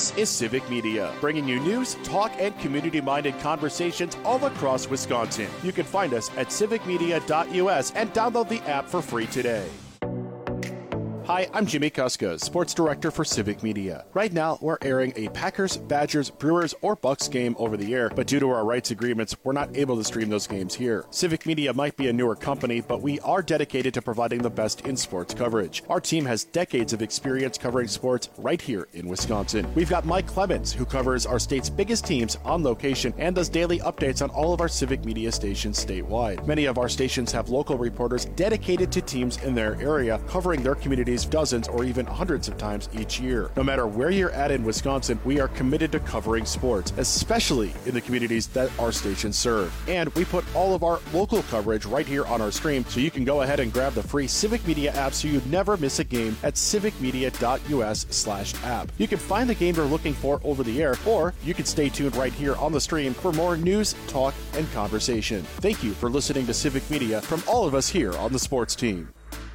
This is Civic Media, bringing you news, talk, and community-minded conversations all across Wisconsin. You can find us at civicmedia.us and download the app for free today. Hi, I'm Jimmy Kuska, Sports Director for Civic Media. Right now, we're airing a Packers, Badgers, Brewers, or Bucks game over the air, but due to our rights agreements, we're not able to stream those games here. Civic Media might be a newer company, but we are dedicated to providing the best in sports coverage. Our team has decades of experience covering sports right here in Wisconsin. We've got Mike Clemens, who covers our state's biggest teams on location and does daily updates on all of our Civic Media stations statewide. Many of our stations have local reporters dedicated to teams in their area, covering their communities dozens or even hundreds of times each year. No matter where you're at in Wisconsin, we are committed to covering sports, especially in the communities that our stations serve. And we put all of our local coverage right here on our stream, so you can go ahead and grab the free Civic Media app so you never miss a game at civicmedia.us/app. You can find the game you're looking for over the air, or you can stay tuned right here on the stream for more news, talk, and conversation. Thank you for listening to Civic Media from all of us here on the sports team.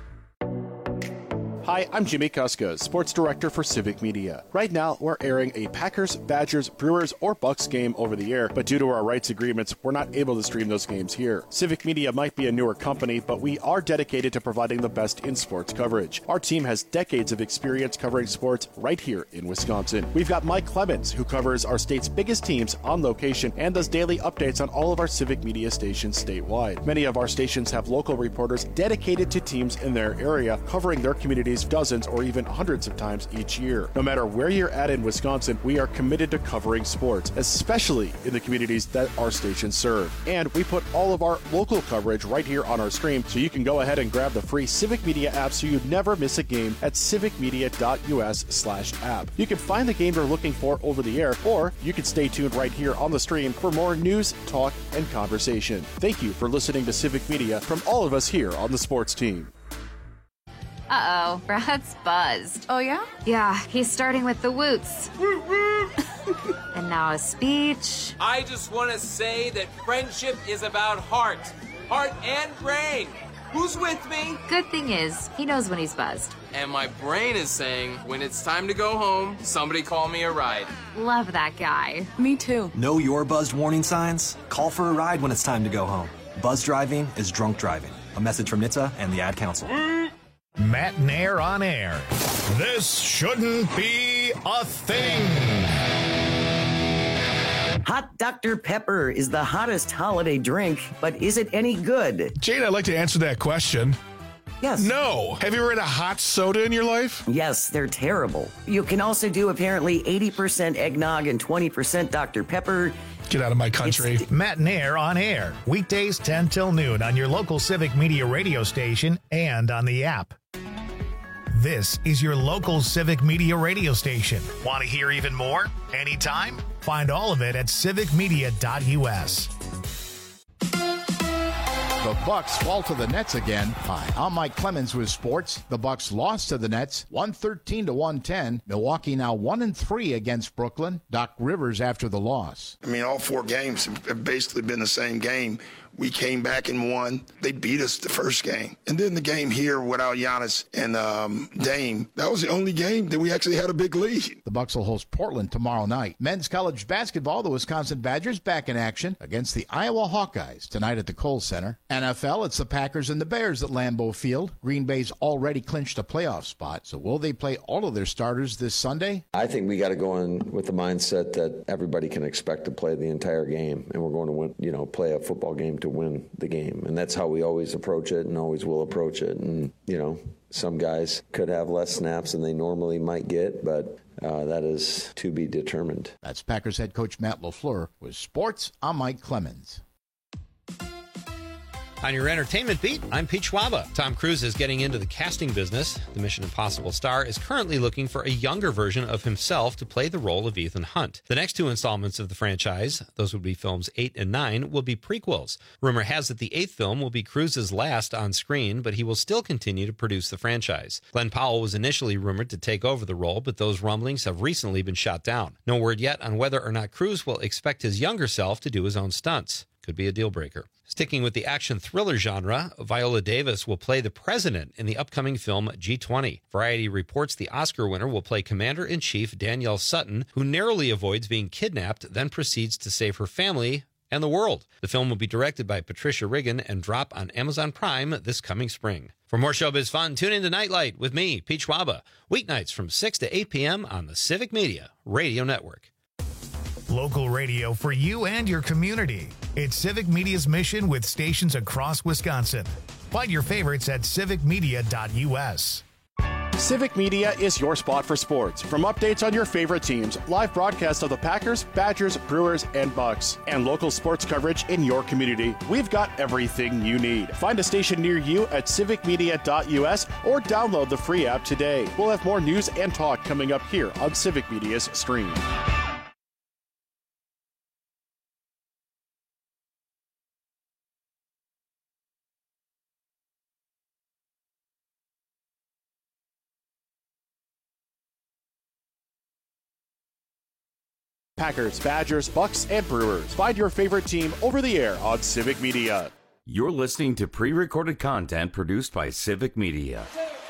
Hi, I'm Jimmy Kuska, Sports Director for Civic Media. Right now, we're airing a Packers, Badgers, Brewers, or Bucks game over the air, but due to our rights agreements, we're not able to stream those games here. Civic Media might be a newer company, but we are dedicated to providing the best in sports coverage. Our team has decades of experience covering sports right here in Wisconsin. We've got Mike Clemens, who covers our state's biggest teams on location and does daily updates on all of our Civic Media stations statewide. Many of our stations have local reporters dedicated to teams in their area, covering their communities dozens or even hundreds of times each year. No matter where you're at in Wisconsin, we are committed to covering sports, especially in the communities that our stations serve. And we put all of our local coverage right here on our stream, so you can go ahead and grab the free Civic Media app so you never miss a game at civicmedia.us/app. You can find the game you're looking for over the air, or you can stay tuned right here on the stream for more news, talk, and conversation. Thank you for listening to Civic Media from all of us here on the sports team. Uh-oh, Brad's buzzed. Oh, yeah? Yeah, he's starting with the woots. And now a speech. I just want to say that friendship is about heart and brain. Who's with me? Good thing is, he knows when he's buzzed. And my brain is saying, when it's time to go home, somebody call me a ride. Love that guy. Me too. Know your buzzed warning signs? Call for a ride when it's time to go home. Buzz driving is drunk driving. A message from NHTSA and the Ad Council. Matt Nair on air. This shouldn't be a thing. Hot Dr. Pepper is the hottest holiday drink, but is it any good? Jane, I'd like to answer that question. Yes. No. Have you ever had a hot soda in your life? Yes, they're terrible. You can also do apparently 80% eggnog and 20% Dr. Pepper. Get out of my country. Matt Nair on air. Weekdays 10 till noon on your local Civic Media radio station and on the app. This is your local Civic Media radio station. Want to hear even more? Anytime? Find all of it at civicmedia.us. The Bucks fall to the Nets again. Hi, I'm Mike Clemens with sports. The Bucks lost to the Nets 113-110. Milwaukee now 1-3 against Brooklyn. Doc Rivers after the loss. I mean, all four games have basically been the same game. We came back and won. They beat us the first game. And then the game here without Giannis and Dame, that was the only game that we actually had a big lead. The Bucks will host Portland tomorrow night. Men's college basketball, the Wisconsin Badgers back in action against the Iowa Hawkeyes tonight at the Kohl Center. NFL, it's the Packers and the Bears at Lambeau Field. Green Bay's already clinched a playoff spot, so will they play all of their starters this Sunday? I think we got to go in with the mindset that everybody can expect to play the entire game, and we're going to win, play a football game to win the game. And that's how we always approach it and always will approach it. And, some guys could have less snaps than they normally might get, but that is to be determined. That's Packers head coach Matt LaFleur. With sports, I'm Mike Clemens. On your entertainment beat, I'm Pete Schwaba. Tom Cruise is getting into the casting business. The Mission Impossible star is currently looking for a younger version of himself to play the role of Ethan Hunt. The next two installments of the franchise, those would be films 8 and 9, will be prequels. Rumor has it the 8th film will be Cruise's last on screen, but he will still continue to produce the franchise. Glenn Powell was initially rumored to take over the role, but those rumblings have recently been shot down. No word yet on whether or not Cruise will expect his younger self to do his own stunts. Could be a deal breaker. Sticking with the action thriller genre, Viola Davis will play the president in the upcoming film G20. Variety reports the Oscar winner will play Commander-in-Chief Danielle Sutton, who narrowly avoids being kidnapped, then proceeds to save her family and the world. The film will be directed by Patricia Riggin and drop on Amazon Prime this coming spring. For more showbiz fun, tune into Nightlight with me, Pete Schwaba, weeknights from 6 to 8 p.m. on the Civic Media Radio Network. Local radio for you and your community. It's Civic Media's mission with stations across Wisconsin. Find your favorites at civicmedia.us. Civic Media is your spot for sports. From updates on your favorite teams, live broadcasts of the Packers, Badgers, Brewers, and Bucks, and local sports coverage in your community, we've got everything you need. Find a station near you at civicmedia.us or download the free app today. We'll have more news and talk coming up here on Civic Media's stream. Packers, Badgers, Bucks, and Brewers. Find your favorite team over the air on Civic Media. You're listening to pre-recorded content produced by Civic Media.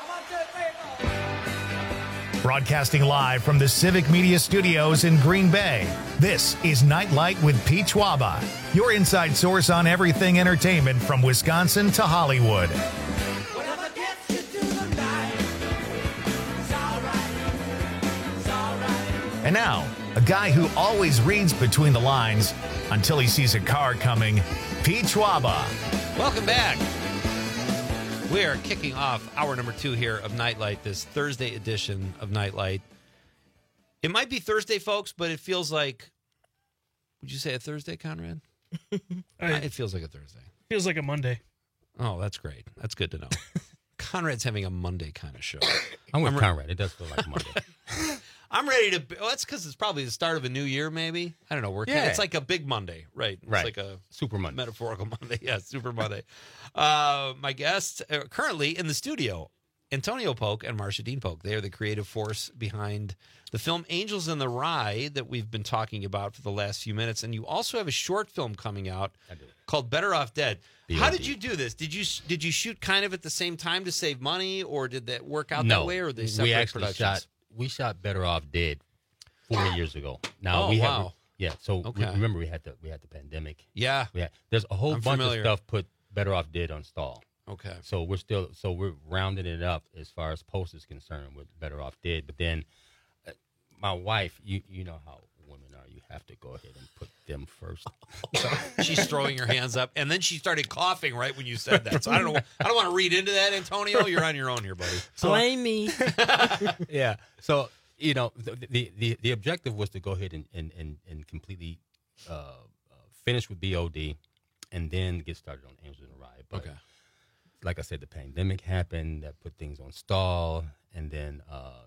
Broadcasting live from the Civic Media Studios in Green Bay, this is Nightlight with Pete Schwaba, your inside source on everything entertainment from Wisconsin to Hollywood. And now, a guy who always reads between the lines until he sees a car coming, Pete Schwaba. Welcome back. We are kicking off hour number 2 here of Nightlight, this Thursday edition of Nightlight. It might be Thursday, folks, but it feels like, would you say a Thursday, Conrad? It feels like a Thursday. Feels like a Monday. Oh, that's great. That's good to know. Conrad's having a Monday kind of show. I'm with Conrad. It does feel like Monday. I'm ready to. Well, that's because it's probably the start of a new year, maybe. I don't know. It's like a big Monday, right? It's like a Super Monday. Metaphorical Monday. Yeah, Super Monday. My guests are currently in the studio, Antonio Polk and Marcia Dean Polk. They are the creative force behind the film Angels in the Rye that we've been talking about for the last few minutes. And you also have a short film coming out called Better Off Dead. How did you do this? Did you shoot kind of at the same time to save money, or did that work out that way, or they separate we actually productions? We shot Better Off Dead 4 years ago. Now So remember we had the pandemic. Yeah. There's a whole bunch of stuff put Better Off Dead on stall. Okay. So we're rounding it up as far as post is concerned with Better Off Dead. But then my wife, you know how women are. You have to go ahead and put them first. She's throwing her hands up, and then she started coughing right when you said that. So I don't want to read into that, Antonio. You're on your own here, buddy. Blame me. Yeah. So the objective was to go ahead and completely finish with BOD, and then get started on Angels in the Rye. But like I said, the pandemic happened, that put things on stall, and then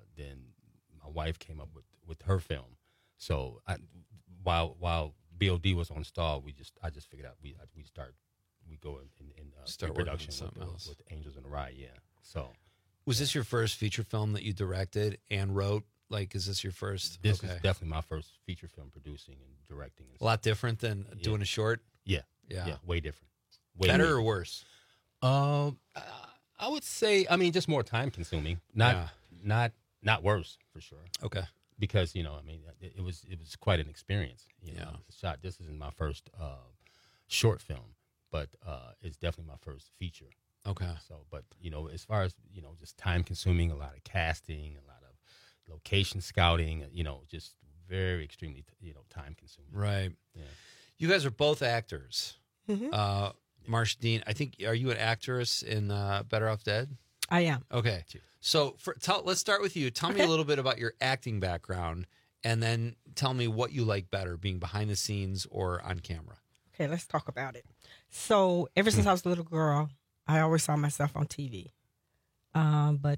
my wife came up with her film. So while BOD was on stall, I just figured out we go in start production with Angels in the Rye. Yeah. So was this your first feature film that you directed and wrote? Like, is this your first? This is definitely my first feature film producing and directing. And a lot different than doing a short. Yeah. Way different. Better or worse? I would say, just more time consuming. Not worse for sure. Okay. Because it was quite an experience. This isn't my first short film, but it's definitely my first feature. Okay. So, but as far as just time consuming, a lot of casting, a lot of location scouting, just very extremely time consuming. Right. Yeah. You guys are both actors. Mm-hmm. Marcia Dean, I think, are you an actress in Better Off Dead? I am. Okay. So let's start with you. Tell me a little bit about your acting background, and then tell me what you like better, being behind the scenes or on camera. Okay, let's talk about it. So ever since I was a little girl, I always saw myself on TV. But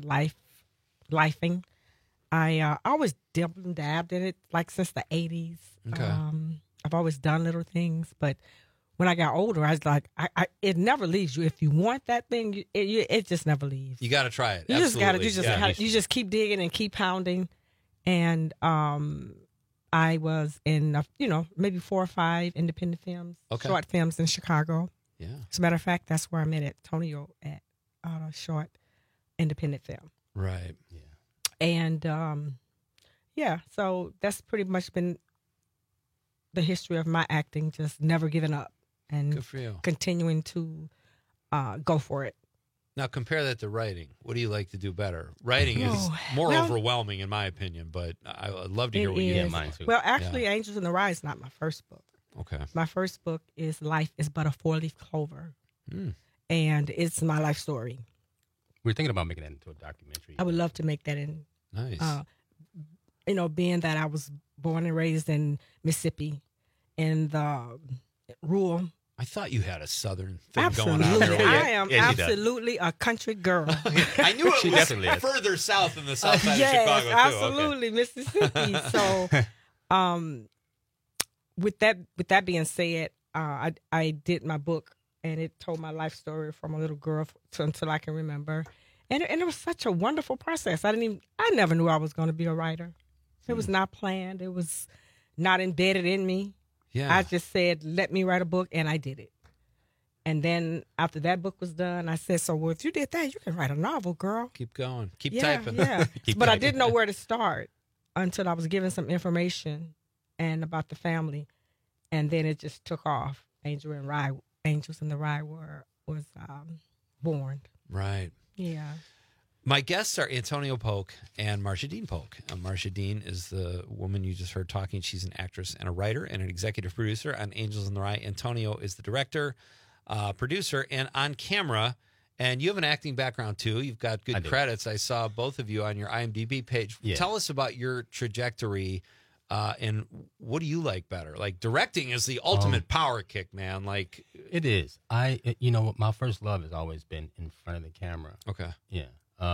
lifing, I always dabbled and dabbed in it, like since the 80s. Okay. I've always done little things, but when I got older, I was like, it never leaves you. If you want that thing, it just never leaves. You got to try it. You just got to. You just keep digging and keep pounding. And I was in, maybe 4 or 5 independent films, short films in Chicago. Yeah. As a matter of fact, that's where I met Antonio at a short independent film. Right. Yeah. And, so that's pretty much been the history of my acting, just never giving up and Good for you. continuing to go for it. Now compare that to writing. What do you like to do better? Writing is more overwhelming in my opinion, but I'd love to hear what you think. Mine too. Well, actually, Angels in the Rye is not my first book. Okay. My first book is Life is But a 4-Leaf Clover. And it's my life story. We're thinking about making that into a documentary. I would love to make that in. Nice. Being that I was born and raised in Mississippi in the rural. I thought you had a southern thing Absolutely. going on there. I am absolutely a country girl. I knew it was definitely further south than the south side yes, of Chicago, too. Absolutely, Mississippi. So, with that being said, I did my book, and it told my life story from a little girl until I can remember, and it was such a wonderful process. I never knew I was going to be a writer. It was not planned. It was not embedded in me. Yeah. I just said, let me write a book, and I did it. And then after that book was done, I said, so if you did that, you can write a novel, girl. Keep going. Keep Yeah, typing. yeah. Keep But I typing. didn't know where to start until I was given some information and about the family. And then it just took off. Angels in the Rye was born. Right. Yeah. My guests are Antonio Polk and Marcia Dean Polk. Marcia Dean is the woman you just heard talking. She's an actress and a writer and an executive producer on Angels in the Rye. Antonio is the director, producer, and on camera. And you have an acting background, too. You've got good credits. I saw both of you on your IMDb page. Yeah. Tell us about your trajectory and what do you like better? Like, directing is the ultimate power kick, man. Like, it is. My first love has always been in front of the camera. Okay. Yeah.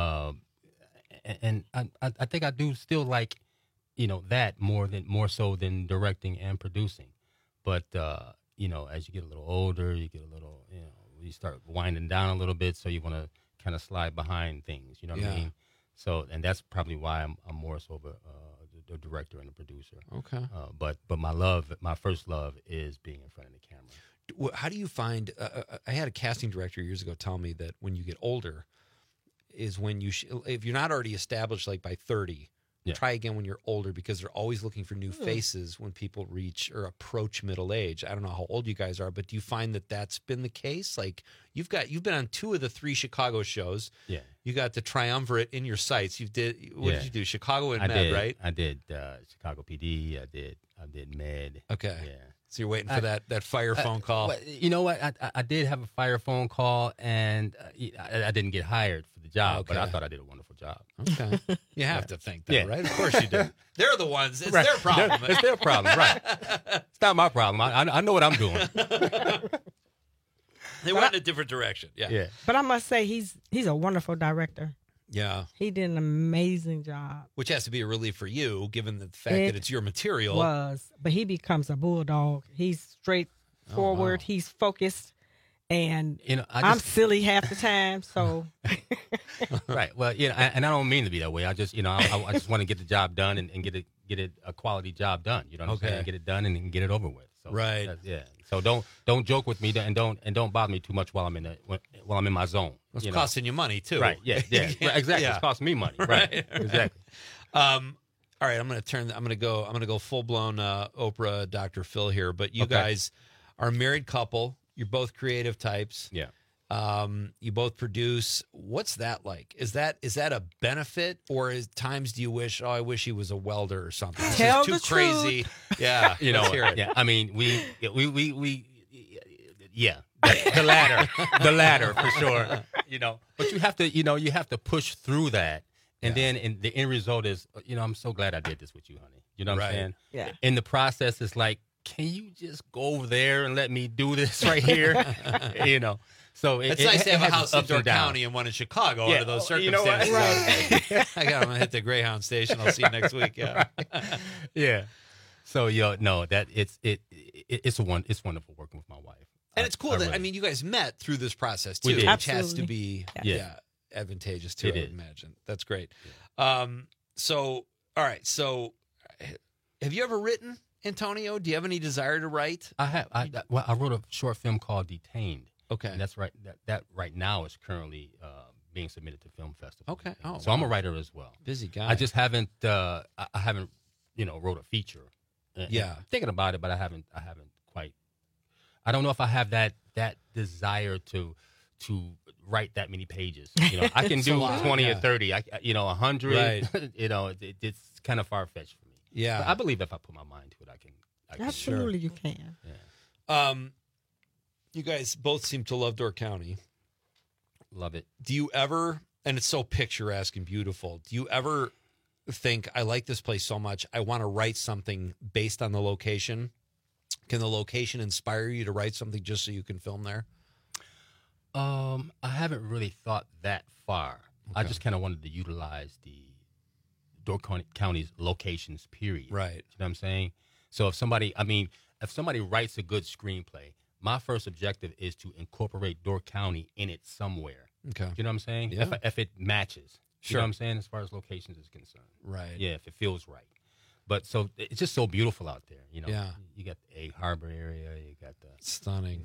And I think I do still like, that more so than directing and producing. But, as you get a little older, you get a little, you start winding down a little bit. So you want to kind of slide behind things, you know what I mean? So, and that's probably why I'm more so of a director and a producer. Okay. But my first love is being in front of the camera. How do you find, I had a casting director years ago tell me that when you get older, is when you if you're not already established like by 30, try again when you're older because they're always looking for new faces when people reach or approach middle age. I don't know how old you guys are, but do you find that that's been the case? Like you've been on 2 of the 3 Chicago shows. Yeah. You got the triumvirate in your sights. What did you do? Chicago and Med, right? I did Chicago PD. I did Med. Okay. Yeah. So you're waiting for that fire phone call. You know what? I did have a fire phone call, and I didn't get hired for the job, but I thought I did a wonderful job. Okay. You have to think that, right? Of course you do. They're the ones. It's their problem. It's their problem, right? It's not my problem. I know what I'm doing. They went in a different direction. Yeah. But I must say, he's a wonderful director. Yeah. He did an amazing job. Which has to be a relief for you, given the fact that it's your material. But he becomes a bulldog. He's straightforward. Oh, wow. He's focused. And I'm silly half the time, so. Right. Well, and I don't mean to be that way. I just, I just want to get the job done and get it a quality job done. You know what I'm saying? Get it done and get it over with. So, right. Yeah. So don't joke with me and don't bother me too much while I'm in my zone. It's costing you money too. Right. Yeah. Yeah. Exactly. Yeah. It's costing me money. Right. Exactly. All right. I'm gonna go full blown Oprah Dr. Phil here. But you guys are a married couple. You're both creative types. Yeah. You both produce. What's that like? Is that a benefit, or is times do you wish? Oh, I wish he was a welder or something. This Tell is too the crazy. truth. Yeah. Let's hear it. Yeah. I mean, we the latter for sure. But you have to push through that, and then the end result is, I'm so glad I did this with you, honey. You know what I'm saying? Yeah. In the process, it's like, can you just go over there and let me do this right here? So it's nice to have a house in Door County and one in Chicago under those circumstances. Right. I'm gonna hit the Greyhound station. I'll see you next week. Yeah. Yeah. So it's wonderful working with my wife. And it's cool that you guys met through this process too, We did. which has to be advantageous too. I would imagine. That's great. So all right. So have Have you ever written, Antonio? Do you have any desire to write? I have. I wrote a short film called Detained. Okay. And that's right. That right now is currently being submitted to film festival. Okay. Oh, so I'm a writer as well. Busy guy. I just haven't. I haven't. Wrote a feature. Yeah. I'm thinking about it, but I haven't quite. I don't know if I have that desire to write that many pages. I can do 20 or 30. 100. Right. It's kind of far fetched for me. Yeah. But I believe if I put my mind to it, I can. Absolutely, you can. Yeah. You guys both seem to love Door County. Love it. Do you ever, and it's so picturesque and beautiful, do you ever think, I like this place so much, I want to write something based on the location? Can the location inspire you to write something just so you can film there? I haven't really thought that far. Okay. I just kind of wanted to utilize the Door County's locations, period. Right. You know what I'm saying? So if somebody writes a good screenplay, my first objective is to incorporate Door County in it somewhere. Okay. You know what I'm saying? Yeah. If it matches. Sure. You know what I'm saying? As far as locations is concerned. Right. Yeah, if it feels right. But so it's just so beautiful out there. Yeah. You got the Egg Harbor area. You got the stunning.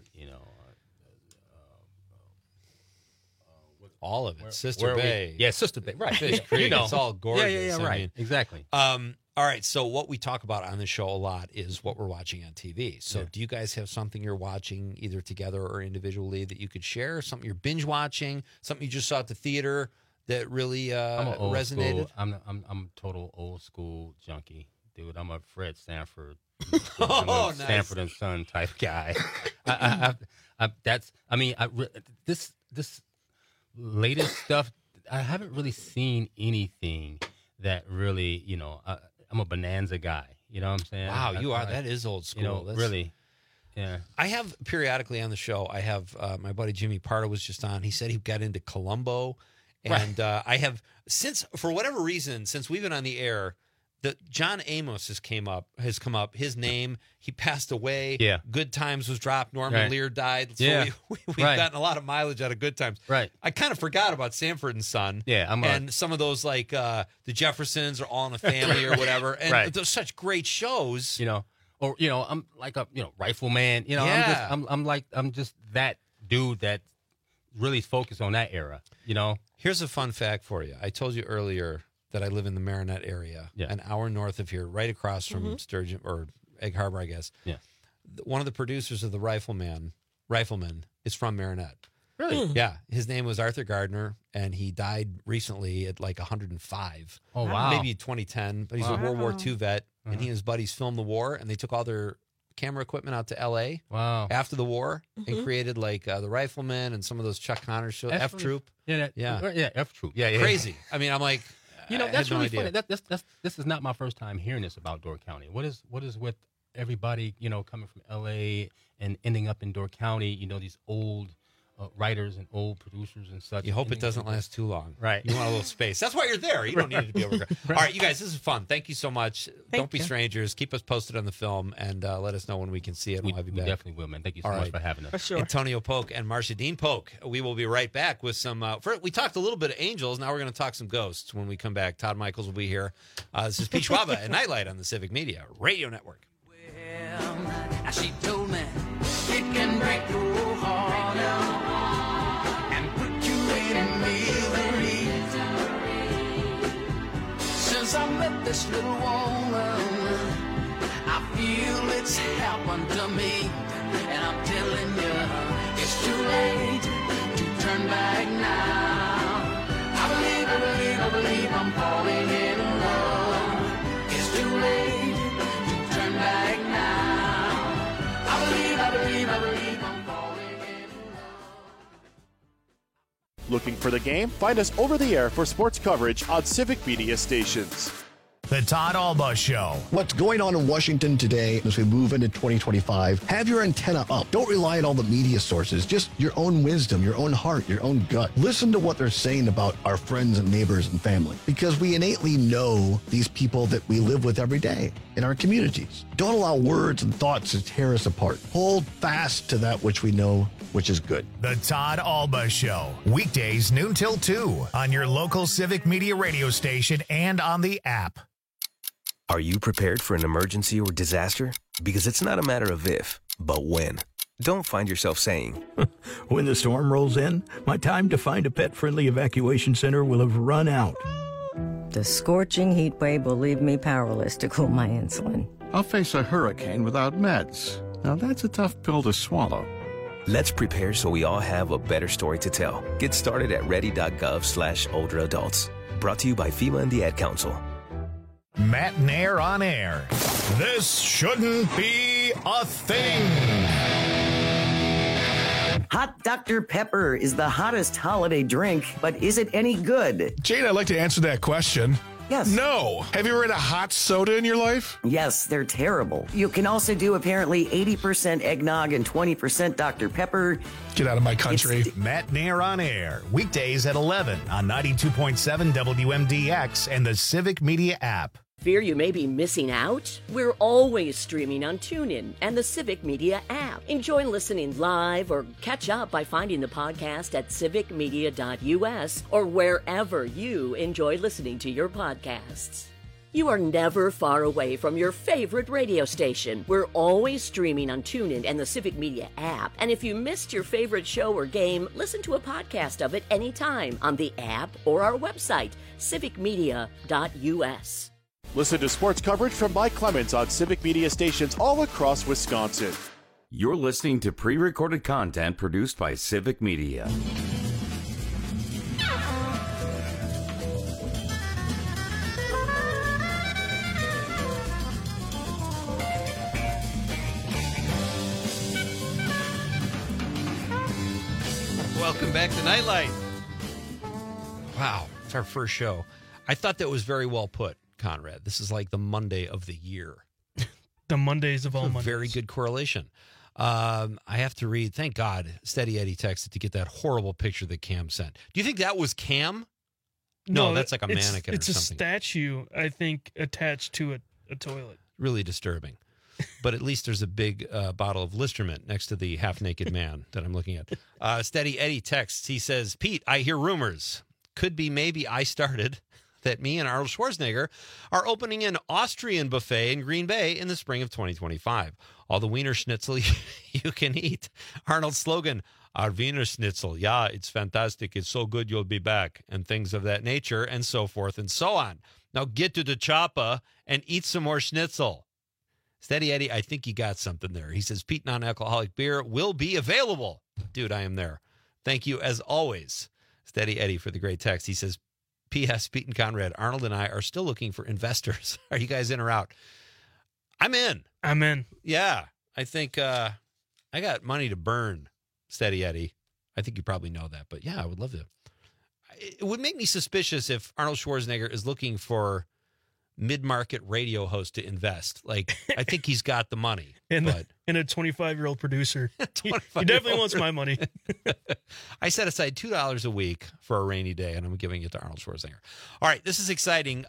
All of it. Sister Bay. Yeah, Sister Bay. Right. Fish Creek. It's all gorgeous. Yeah, right. Exactly. All right. So what we talk about on the show a lot is what we're watching on TV. So do you guys have something you're watching either together or individually that you could share? Something you're binge watching? Something you just saw at the theater that really resonated? I'm a total old school junkie, dude. I'm a Fred Sanford, nice. Sanford and Son type guy. This latest stuff, I haven't really seen anything that really, I'm a Bonanza guy. You know what I'm saying? Wow, you are. That is old school. Really. Yeah. I have periodically on the show, I have my buddy Jimmy Pardo was just on. He said he got into Columbo. And I have, since, for whatever reason, since we've been on the air, John Amos has come up. His name, he passed away. Yeah. Good Times was dropped. Norman Lear died. So Yeah. we've gotten a lot of mileage out of Good Times. Right. I kind of forgot about Sanford and Son. Yeah. And some of those, like the Jeffersons or All in the Family or whatever. And those such great shows. I'm like a rifleman. Yeah. I'm just that dude that really focused on that era. Here's a fun fact for you. I told you earlier that I live in the Marinette area, an hour north of here, right across from Sturgeon or Egg Harbor, I guess. Yeah. One of the producers of the Rifleman is from Marinette. Really? Yeah. His name was Arthur Gardner, and he died recently at like 105. Oh, wow. Maybe 2010, but he's a World War II vet, and he and his buddies filmed the war, and they took all their camera equipment out to L.A. Wow. after the war and created like the Rifleman and some of those Chuck Connors shows, F Troop. Yeah, F Troop. Yeah. Crazy. I mean, I'm like, that's really funny. This is not my first time hearing this about Door County. What is with everybody, coming from L.A. and ending up in Door County? These old writers and old producers and such. You hope it doesn't last too long. Right. You want a little space. That's why you're there. You don't need it to be over. All right, you guys, this is fun. Thank you so much. Don't be strangers. Keep us posted on the film and let us know when we can see it. We'll have you back. We definitely will, man. Thank you so much for having us. For sure. Antonio Polk and Marcia Dean Polk. We will be right back with some. We talked a little bit of angels. Now we're going to talk some ghosts when we come back. Todd Michaels will be here. This is Pete Schwaba at Nightlight on the Civic Media Radio Network. Well, she told me it can break your heart and put you in misery. Since I met this little woman, I feel it's happened to me, and I'm telling you, it's too late to turn back now. I believe I'm falling in love. It's too late to turn back now. I believe I'm falling in love. Looking for the game? Find us over the air for sports coverage on Civic Media stations. The Todd Alba Show. What's going on in Washington today as we move into 2025? Have your antenna up. Don't rely on all the media sources. Just your own wisdom, your own heart, your own gut. Listen to what they're saying about our friends and neighbors and family, because we innately know these people that we live with every day in our communities. Don't allow words and thoughts to tear us apart. Hold fast to that which we know, which is good. The Todd Alba Show. Weekdays noon till 2 on your local Civic Media radio station and on the app. Are you prepared for an emergency or disaster? Because it's not a matter of if, but when. Don't find yourself saying, when the storm rolls in, my time to find a pet-friendly evacuation center will have run out. The scorching heat wave will leave me powerless to cool my insulin. I'll face a hurricane without meds. Now that's a tough pill to swallow. Let's prepare so we all have a better story to tell. Get started at ready.gov/older adults. Brought to you by FEMA and the Ad Council. Matt Nair on air. This shouldn't be a thing. Hot Dr. Pepper is the hottest holiday drink, but is it any good? Jane, I'd like to answer that question. Yes. No. Have you ever had a hot soda in your life? Yes, they're terrible. You can also do apparently 80% eggnog and 20% Dr. Pepper. Get out of my country. Matt Nair on air. Weekdays at 11 on 92.7 WMDX and the Civic Media app. Fear you may be missing out? We're always streaming on TuneIn and the Civic Media app. Enjoy listening live or catch up by finding the podcast at civicmedia.us or wherever you enjoy listening to your podcasts. You are never far away from your favorite radio station. We're always streaming on TuneIn and the Civic Media app. And if you missed your favorite show or game, listen to a podcast of it anytime on the app or our website, civicmedia.us. Listen to sports coverage from Mike Clemens on Civic Media stations all across Wisconsin. You're listening to pre-recorded content produced by Civic Media. Welcome back to Nightlight. Wow, it's our first show. I thought that was very well put, Conrad. This is like the Monday of the year. The Mondays of all Mondays. Very good correlation. I have to read, thank God, Steady Eddie texted to get that horrible picture that Cam sent. Do you think that was Cam? No, that's like a mannequin or something. It's a statue, I think, attached to a toilet. Really disturbing. But at least there's a big bottle of Listerman next to the half-naked man that I'm looking at. Steady Eddie texts. He says, Pete, I hear rumors. Could be maybe I started that me and Arnold Schwarzenegger are opening an Austrian buffet in Green Bay in the spring of 2025. All the Wiener Schnitzel you can eat. Arnold's slogan, our Wiener Schnitzel. Yeah, it's fantastic. It's so good you'll be back. And things of that nature and so forth and so on. Now get to the choppa and eat some more schnitzel. Steady Eddie, I think you got something there. He says, Pete non-alcoholic beer will be available. Dude, I am there. Thank you as always, Steady Eddie, for the great text. He says, P.S. Pete and Conrad, Arnold and I are still looking for investors. Are you guys in or out? I'm in. I'm in. Yeah. I think I got money to burn, Steady Eddie. I think you probably know that. But yeah, I would love to. It would make me suspicious if Arnold Schwarzenegger is looking for mid-market radio host to invest. Like, I think he's got the money. And a 25-year-old producer. He definitely wants my money. I set aside $2 a week for a rainy day, and I'm giving it to Arnold Schwarzenegger. All right, this is exciting.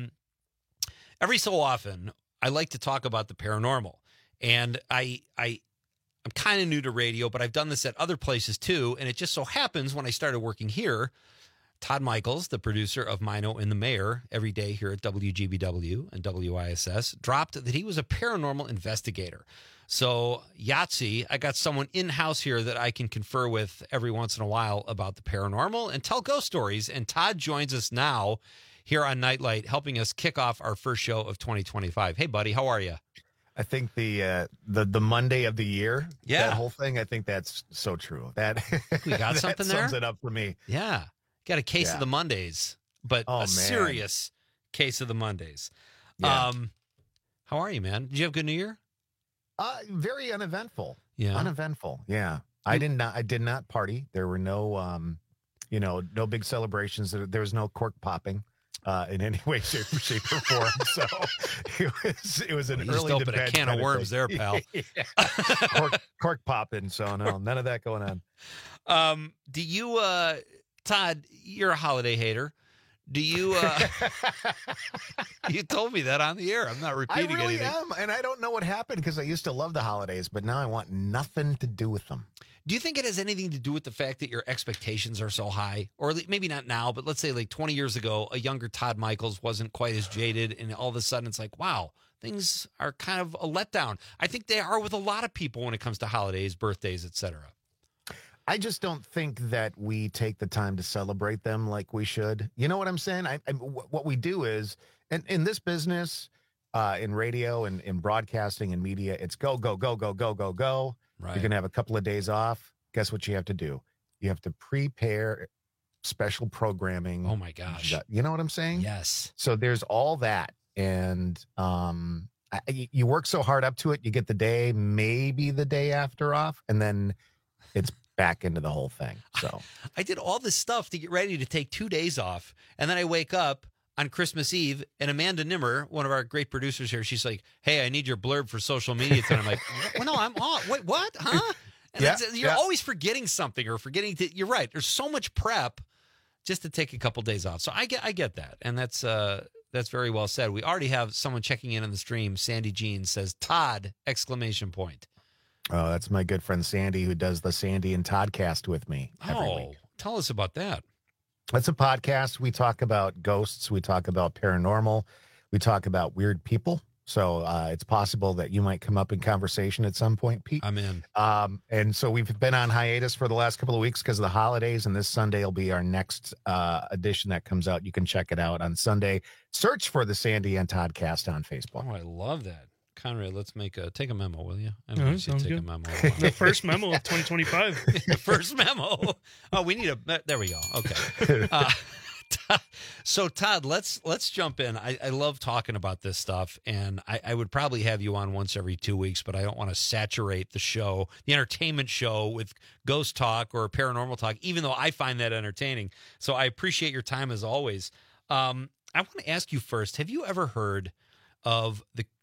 Every so often, I like to talk about the paranormal. And I'm kind of new to radio, but I've done this at other places too. And it just so happens when I started working here, Todd Michaels, the producer of Mino and the Mayor, every day here at WGBW and WISS, dropped that he was a paranormal investigator. So, Yahtzee, I got someone in-house here that I can confer with every once in a while about the paranormal and tell ghost stories. And Todd joins us now here on Nightlight, helping us kick off our first show of 2025. Hey, buddy, how are you? I think the Monday of the year, yeah, that whole thing, I think that's so true. That we got that something there. Sums it up for me. Yeah. Got a case of the Mondays, but serious case of the Mondays. Yeah. How are you, man? Did you have a good New Year? Very uneventful. Yeah. Uneventful. Yeah. I did not party. There were no, no big celebrations. There was no cork popping in any way, shape, or form. So it was an early just opened a can of worms there, pal. cork popping. So no, none of that going on. Do you, Todd, you're a holiday hater. Do you? You told me that on the air. I'm not repeating I really anything. am, and I don't know what happened because I used to love the holidays, but now I want nothing to do with them. Do you think it has anything to do with the fact that your expectations are so high? Or maybe not now, but let's say like 20 years ago, a younger Todd Michaels wasn't quite as jaded, and all of a sudden it's like, wow, things are kind of a letdown. I think they are with a lot of people when it comes to holidays, birthdays, etc. I just don't think that we take the time to celebrate them like we should. You know what I'm saying? What we do is, and in this business, in radio and in broadcasting and media, it's go, go, go, go, go, go, go. Right. You're going to have a couple of days off. Guess what you have to do? You have to prepare special programming. Oh, my gosh. You know what I'm saying? Yes. So there's all that. And you work so hard up to it, you get the day, maybe the day after off, and then it's back into the whole thing. So I did all this stuff to get ready to take 2 days off. And then I wake up on Christmas Eve, and Amanda Nimmer, one of our great producers here, she's like, hey, I need your blurb for social media. And I'm like, well, no, I'm off. Wait, what? Huh? And you're always forgetting something or forgetting to, you're right. There's so much prep just to take a couple days off. So I get that. And that's very well said. We already have someone checking in on the stream. Sandy Jean says, Todd, exclamation point. Oh, that's my good friend Sandy, who does the Sandy and Toddcast with me every week. Tell us about that. That's a podcast. We talk about ghosts. We talk about paranormal. We talk about weird people. So it's possible that you might come up in conversation at some point, Pete. I'm in. And so we've been on hiatus for the last couple of weeks because of the holidays, and this Sunday will be our next edition that comes out. You can check it out on Sunday. Search for the Sandy and Toddcast on Facebook. Oh, I love that. Conrad, let's take a memo, will you? I All right, want you to take sounds a good. memo. The first memo of 2025. The first memo. Oh, we need there we go. Okay. So Todd, let's jump in. I love talking about this stuff, and I would probably have you on once every 2 weeks, but I don't want to saturate the show, the entertainment show, with ghost talk or paranormal talk, even though I find that entertaining. So I appreciate your time as always. I want to ask you first, have you ever heard of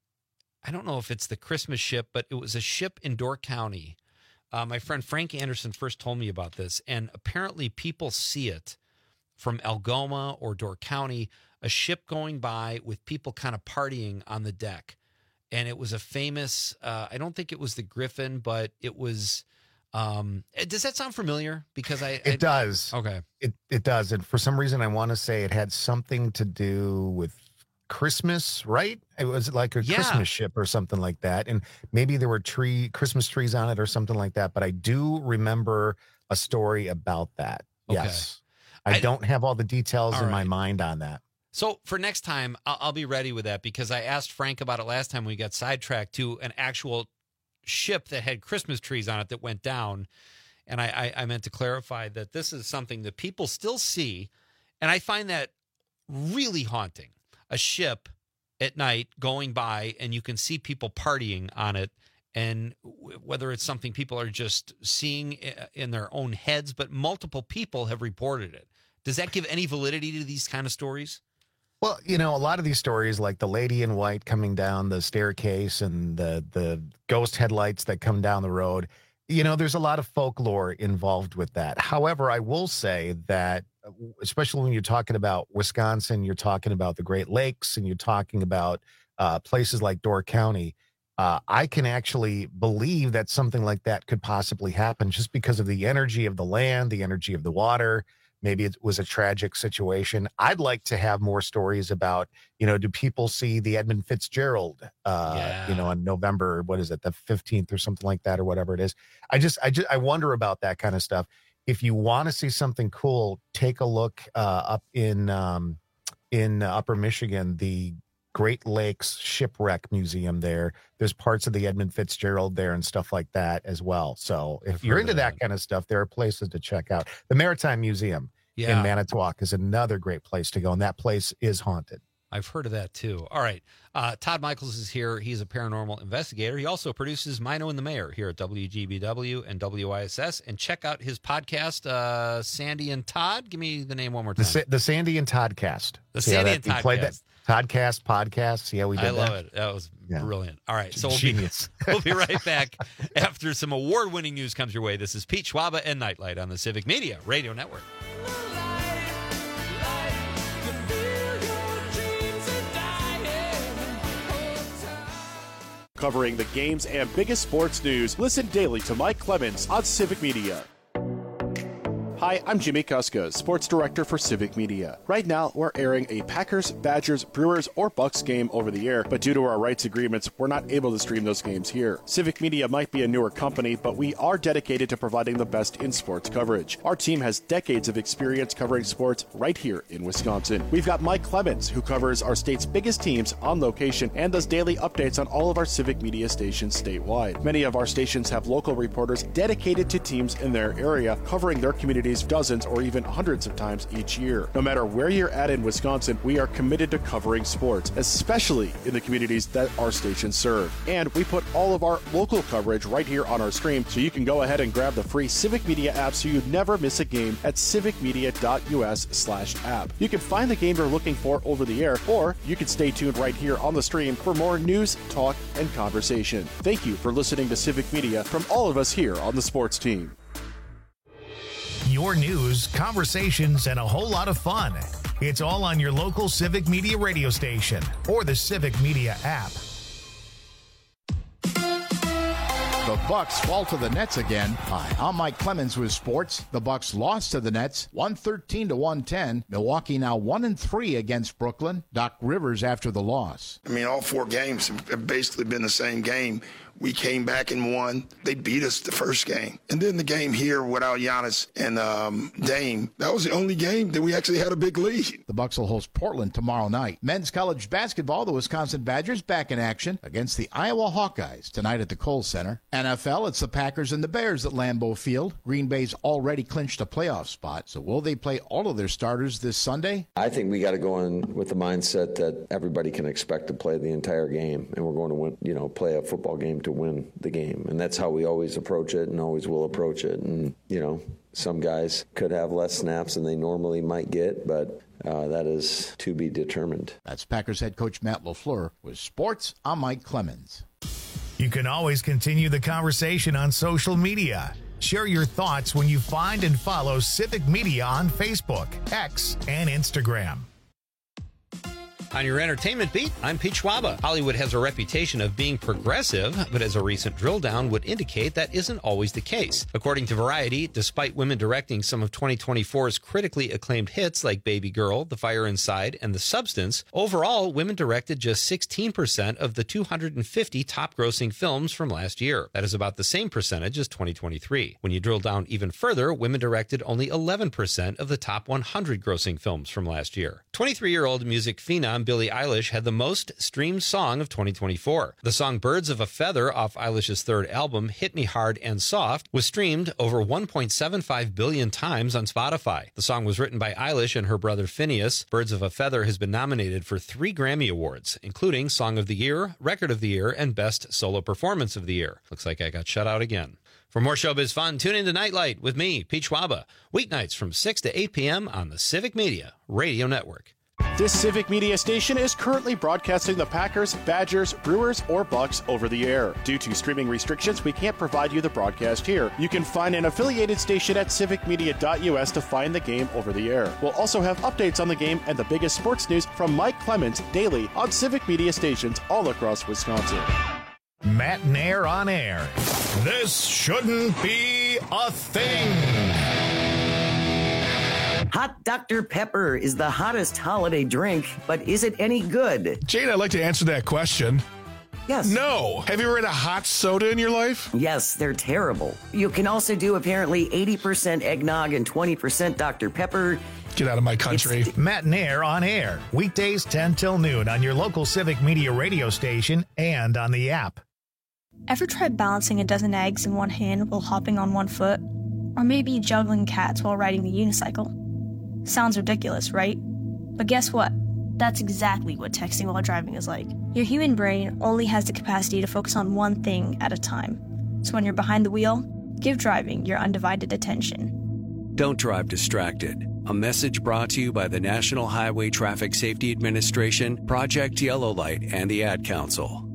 I don't know if it's the Christmas ship, but it was a ship in Door County. My friend Frank Anderson first told me about this, and apparently people see it from Algoma or Door County, a ship going by with people kind of partying on the deck. And it was a famous, I don't think it was the Griffin, but it was, does that sound familiar? Because It does. Okay. It does. And for some reason, I want to say it had something to do with Christmas, right? It was like a Christmas ship or something like that. And maybe there were Christmas trees on it or something like that. But I do remember a story about that. Okay. Yes. I don't have all the details in my mind on that. So for next time, I'll be ready with that, because I asked Frank about it last time we got sidetracked to an actual ship that had Christmas trees on it that went down. And I meant to clarify that this is something that people still see. And I find that really haunting. A ship at night going by, and you can see people partying on it. And whether it's something people are just seeing in their own heads, but multiple people have reported it. Does that give any validity to these kind of stories? Well, you know, a lot of these stories, like the lady in white coming down the staircase and the ghost headlights that come down the road, you know, there's a lot of folklore involved with that. However, I will say that, especially when you're talking about Wisconsin, you're talking about the Great Lakes, and you're talking about places like Door County, I can actually believe that something like that could possibly happen just because of the energy of the land, the energy of the water. Maybe it was a tragic situation. I'd like to have more stories about, you know, do people see the Edmund Fitzgerald, you know, on November, what is it, the 15th or something like that, or whatever it is. I wonder about that kind of stuff. If you want to see something cool, take a look up in Upper Michigan, the Great Lakes Shipwreck Museum there. There's parts of the Edmund Fitzgerald there and stuff like that as well. So if you're into that kind of stuff, there are places to check out. The Maritime Museum in Manitowoc is another great place to go, and that place is haunted. I've heard of that too. All right. Todd Michaels is here. He's a paranormal investigator. He also produces Mino and the Mayor here at WGBW and WISS. And check out his podcast, Sandy and Todd. Give me the name one more time. The Sandy and Toddcast. The Sandy and Toddcast. You played that Toddcast podcast. See how we did that? I love it. That was brilliant. All right. So Genius. We'll be right back after some award-winning news comes your way. This is Pete Schwaba and Nightlight on the Civic Media Radio Network. Covering the games and biggest sports news, listen daily to Mike Clemens on Civic Media. Hi, I'm Jimmy Kuska, Sports Director for Civic Media. Right now, we're airing a Packers, Badgers, Brewers, or Bucks game over the air, but due to our rights agreements, we're not able to stream those games here. Civic Media might be a newer company, but we are dedicated to providing the best in sports coverage. Our team has decades of experience covering sports right here in Wisconsin. We've got Mike Clemens, who covers our state's biggest teams on location and does daily updates on all of our Civic Media stations statewide. Many of our stations have local reporters dedicated to teams in their area, covering their communities dozens or even hundreds of times each year. No matter where you're at in Wisconsin, we are committed to covering sports, especially in the communities that our stations serve. And we put all of our local coverage right here on our stream, so you can go ahead and grab the free Civic Media app so you never miss a game at civicmedia.us/app. You can find the game you're looking for over the air, or you can stay tuned right here on the stream for more news, talk, and conversation. Thank you for listening to Civic Media from all of us here on the sports team. Your news, conversations, and a whole lot of fun. It's all on your local Civic Media radio station or the Civic Media app. The Bucks fall to the Nets again. Hi, I'm Mike Clemens with sports. The Bucks lost to the Nets 113-110. Milwaukee now 1-3 against Brooklyn. Doc Rivers after the loss. I mean, all four games have basically been the same game. We came back and won. They beat us the first game. And then the game here without Giannis and Dame, that was the only game that we actually had a big lead. The Bucks will host Portland tomorrow night. Men's college basketball, the Wisconsin Badgers back in action against the Iowa Hawkeyes tonight at the Kohl Center. NFL, it's the Packers and the Bears at Lambeau Field. Green Bay's already clinched a playoff spot, so will they play all of their starters this Sunday? I think we got to go in with the mindset that everybody can expect to play the entire game, and we're going to win, play a football game to win the game. And that's how we always approach it and always will approach it. And, some guys could have less snaps than they normally might get, but that is to be determined. That's Packers head coach Matt LaFleur. With sports, I'm Mike Clemens. You can always continue the conversation on social media. Share your thoughts when you find and follow Civic Media on Facebook, X, and Instagram. On your entertainment beat, I'm Pete Schwaba. Hollywood has a reputation of being progressive, but as a recent drill down would indicate, that isn't always the case. According to Variety, despite women directing some of 2024's critically acclaimed hits like Baby Girl, The Fire Inside, and The Substance, overall, women directed just 16% of the 250 top-grossing films from last year. That is about the same percentage as 2023. When you drill down even further, women directed only 11% of the top 100 grossing films from last year. 23-year-old music phenom Billie Eilish had the most streamed song of 2024. The song Birds of a Feather off Eilish's third album, Hit Me Hard and Soft, was streamed over 1.75 billion times on Spotify. The song was written by Eilish and her brother Phineas. Birds of a Feather has been nominated for 3 Grammy Awards, including Song of the Year, Record of the Year, and Best Solo Performance of the Year. Looks like I got shut out again. For more showbiz fun, tune in to Nightlight with me, Pete Schwaba, weeknights from 6 to 8 p.m. on the Civic Media Radio Network. This Civic Media station is currently broadcasting the Packers, Badgers, Brewers, or Bucks over the air. Due to streaming restrictions, we can't provide you the broadcast here. You can find an affiliated station at civicmedia.us to find the game over the air. We'll also have updates on the game and the biggest sports news from Mike Clemens daily on Civic Media stations all across Wisconsin. Matt Nair on air. This shouldn't be a thing. Hot Dr. Pepper is the hottest holiday drink, but is it any good? Jane, I'd like to answer that question. Yes. No. Have you ever had a hot soda in your life? Yes, they're terrible. You can also do apparently 80% eggnog and 20% Dr. Pepper. Get out of my country. Matt Nair on air. Weekdays 10 till noon on your local Civic Media radio station and on the app. Ever tried balancing a dozen eggs in one hand while hopping on one foot? Or maybe juggling cats while riding the unicycle? Sounds ridiculous, right? But guess what? That's exactly what texting while driving is like. Your human brain only has the capacity to focus on one thing at a time. So when you're behind the wheel, give driving your undivided attention. Don't drive distracted. A message brought to you by the National Highway Traffic Safety Administration, Project Yellow Light, and the Ad Council.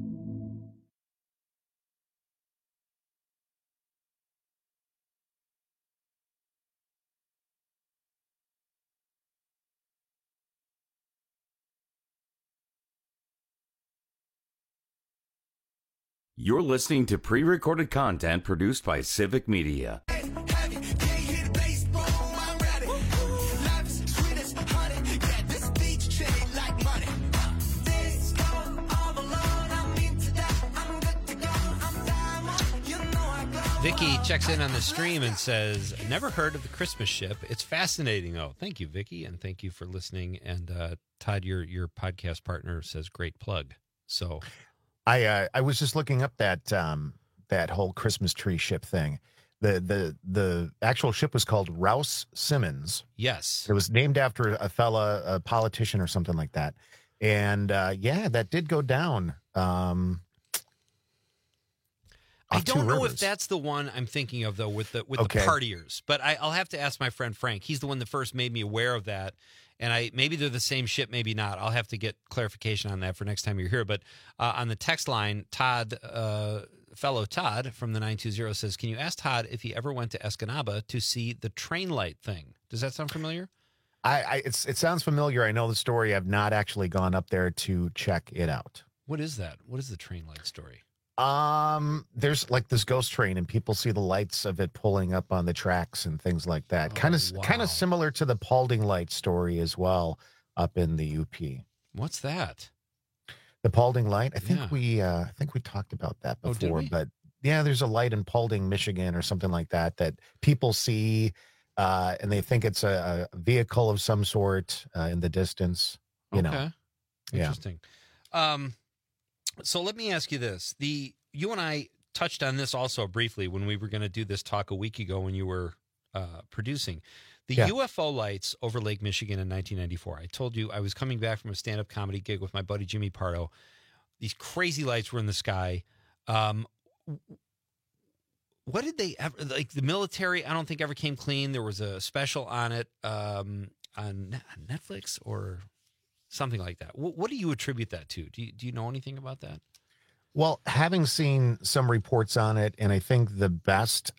You're listening to pre-recorded content produced by Civic Media. Vicky checks in on the stream and says, never heard of the Christmas ship. It's fascinating, though. Thank you, Vicky, and thank you for listening. And Todd, your podcast partner, says great plug. So I was just looking up that whole Christmas tree ship thing. The actual ship was called Rouse Simmons. Yes. It was named after a politician or something like that. And that did go down. I don't know if that's the one I'm thinking of, though, with the partiers. But I'll have to ask my friend Frank. He's the one that first made me aware of that. And maybe they're the same ship, maybe not. I'll have to get clarification on that for next time you're here. But on the text line, Todd, fellow Todd from the 920 says, can you ask Todd if he ever went to Escanaba to see the train light thing? Does that sound familiar? It sounds familiar. I know the story. I've not actually gone up there to check it out. What is that? What is the train light story? There's like this ghost train, and people see the lights of it pulling up on the tracks and things like that. Kind of similar to the Paulding light story as well, up in the UP. What's that? The Paulding light. I think we talked about that before. But yeah, there's a light in Paulding, Michigan, or something like that people see, and they think it's a vehicle of some sort in the distance. You know, interesting. So let me ask you this. You and I touched on this also briefly when we were going to do this talk a week ago when you were producing. The UFO lights over Lake Michigan in 1994. I told you I was coming back from a stand-up comedy gig with my buddy Jimmy Pardo. These crazy lights were in the sky. What did they ever, like the military, I don't think ever came clean. There was a special on it on Netflix or something like that. What do you attribute that to? Do you know anything about that? Well, having seen some reports on it, and I think the best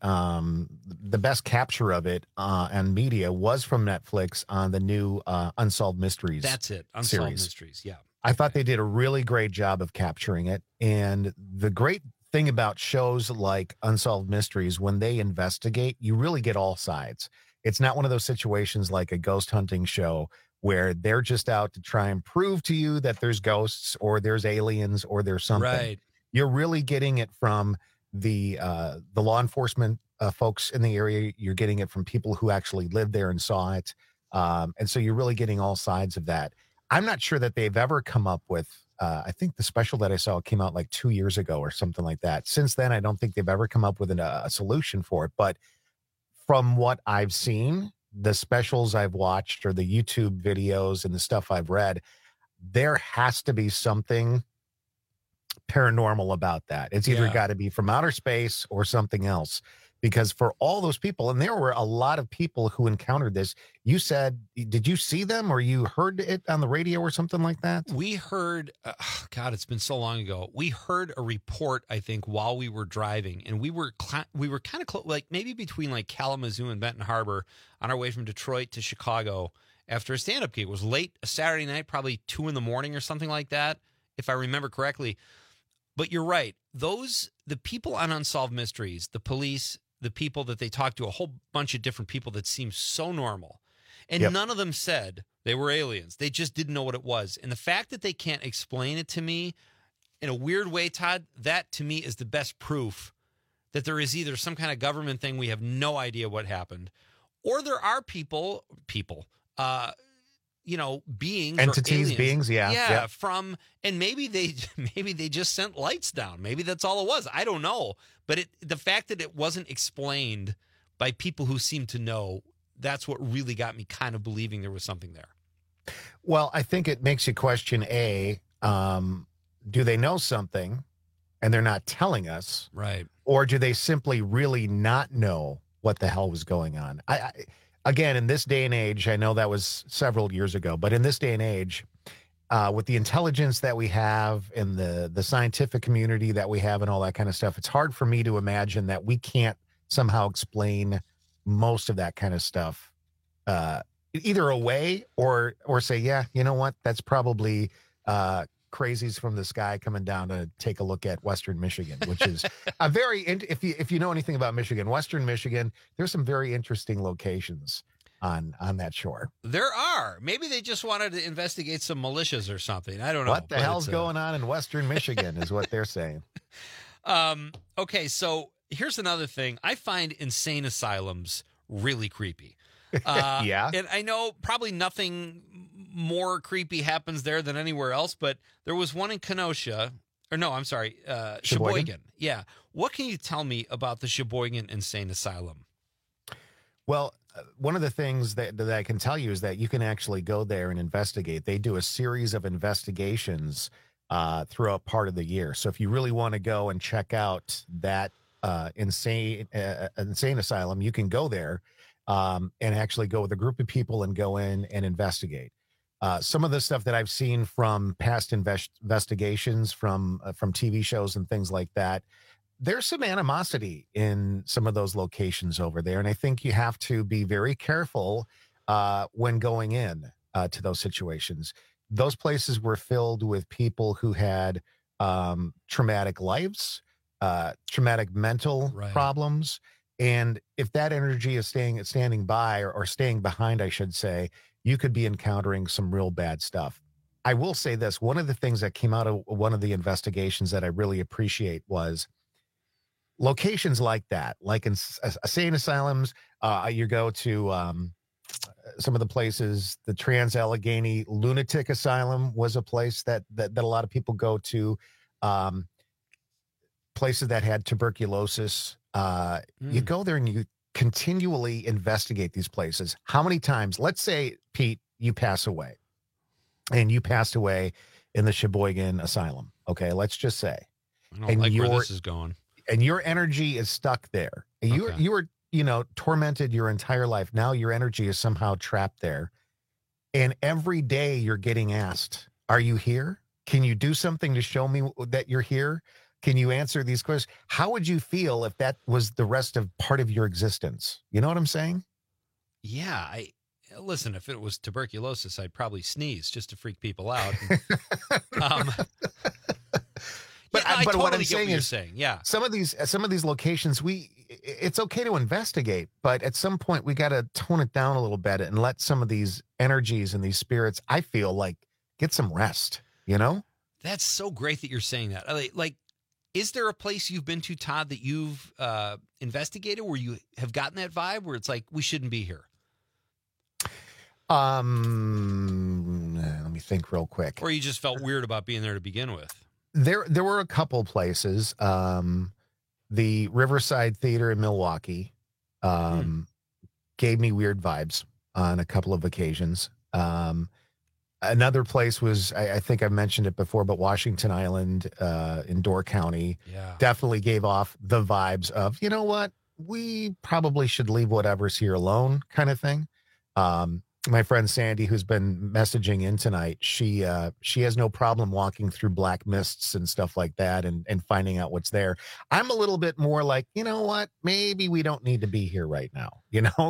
capture of it on media was from Netflix on the new Unsolved Mysteries. That's it, Unsolved Mysteries. Yeah, I thought they did a really great job of capturing it. And the great thing about shows like Unsolved Mysteries, when they investigate, you really get all sides. It's not one of those situations like a ghost hunting show where they're just out to try and prove to you that there's ghosts or there's aliens or there's something. Right. You're really getting it from the law enforcement folks in the area. You're getting it from people who actually lived there and saw it. And so you're really getting all sides of that. I'm not sure that they've ever come up with, I think the special that I saw came out like 2 years ago or something like that. Since then, I don't think they've ever come up with a solution for it. But from what I've seen, the specials I've watched or the YouTube videos and the stuff I've read, there has to be something paranormal about that. It's either got to be from outer space or something else, because for all those people, and there were a lot of people who encountered this. You said, did you see them or you heard it on the radio or something like that? We heard, God, it's been so long ago. We heard a report, I think, while we were driving, and we were kind of close, like maybe between like Kalamazoo and Benton Harbor on our way from Detroit to Chicago after a stand-up gig. It was late, a Saturday night, probably 2 a.m. or something like that, if I remember correctly. But you're right. The people on Unsolved Mysteries, the police, the people that they talked to, a whole bunch of different people that seemed so normal. And none of them said they were aliens. They just didn't know what it was. And the fact that they can't explain it to me in a weird way, Todd, that to me is the best proof that there is either some kind of government thing, we have no idea what happened, or there are people, beings, entities, beings, from, and maybe they just sent lights down. Maybe that's all it was. I don't know. But the fact that it wasn't explained by people who seem to know, that's what really got me kind of believing there was something there. Well, I think it makes you question, do they know something and they're not telling us? Right. Or do they simply really not know what the hell was going on? Again, in this day and age, I know that was several years ago, but in this day and age, with the intelligence that we have and the scientific community that we have and all that kind of stuff, it's hard for me to imagine that we can't somehow explain most of that kind of stuff, either away or say, yeah, you know what, that's probably crazies from the sky coming down to take a look at Western Michigan, which is a very, if you know anything about Michigan, Western Michigan, there's some very interesting locations on that shore. There are. Maybe they just wanted to investigate some militias or something. I don't know. What the hell's going on in Western Michigan is what they're saying. Okay, so here's another thing. I find insane asylums really creepy. Yeah. And I know probably nothing more creepy happens there than anywhere else, but there was one in Kenosha, or no, I'm sorry, Sheboygan. Yeah. What can you tell me about the Sheboygan Insane Asylum? Well, one of the things that I can tell you is that you can actually go there and investigate. They do a series of investigations throughout part of the year. So if you really want to go and check out that insane asylum, you can go there and actually go with a group of people and go in and investigate. Some of the stuff that I've seen from past investigations from TV shows and things like that, there's some animosity in some of those locations over there. And I think you have to be very careful when going in to those situations. Those places were filled with people who had traumatic lives, traumatic mental problems. And if that energy is standing by or staying behind, I should say, you could be encountering some real bad stuff. I will say this. One of the things that came out of one of the investigations that I really appreciate was locations like that, like in insane asylums. You go to some of the places, the Trans-Allegheny Lunatic Asylum was a place that a lot of people go to, places that had tuberculosis. You go there and you continually investigate these places. How many times, let's say, Pete, you pass away and you passed away in the Sheboygan Asylum. Okay. Let's just say, I don't like where this is going. And your energy is stuck there. You were, tormented your entire life. Now your energy is somehow trapped there. And every day you're getting asked, are you here? Can you do something to show me that you're here? Can you answer these questions? How would you feel if that was the rest of part of your existence? You know what I'm saying? Yeah. Listen, if it was tuberculosis, I'd probably sneeze just to freak people out. But totally what I'm saying is, yeah, some of these locations, it's okay to investigate, but at some point we got to tone it down a little bit and let some of these energies and these spirits, I feel like, get some rest. That's so great that you're saying that. Like, is there a place you've been to, Todd, that you've investigated where you have gotten that vibe where it's like, we shouldn't be here? Let me think real quick. Or you just felt weird about being there to begin with? There were a couple places. The Riverside Theater in Milwaukee gave me weird vibes on a couple of occasions. Another place was, I think I've mentioned it before, but Washington Island in Door County definitely gave off the vibes of, you know what, we probably should leave whatever's here alone kind of thing. My friend Sandy, who's been messaging in tonight, she has no problem walking through black mists and stuff like that and finding out what's there. I'm a little bit more like, you know what, maybe we don't need to be here right now,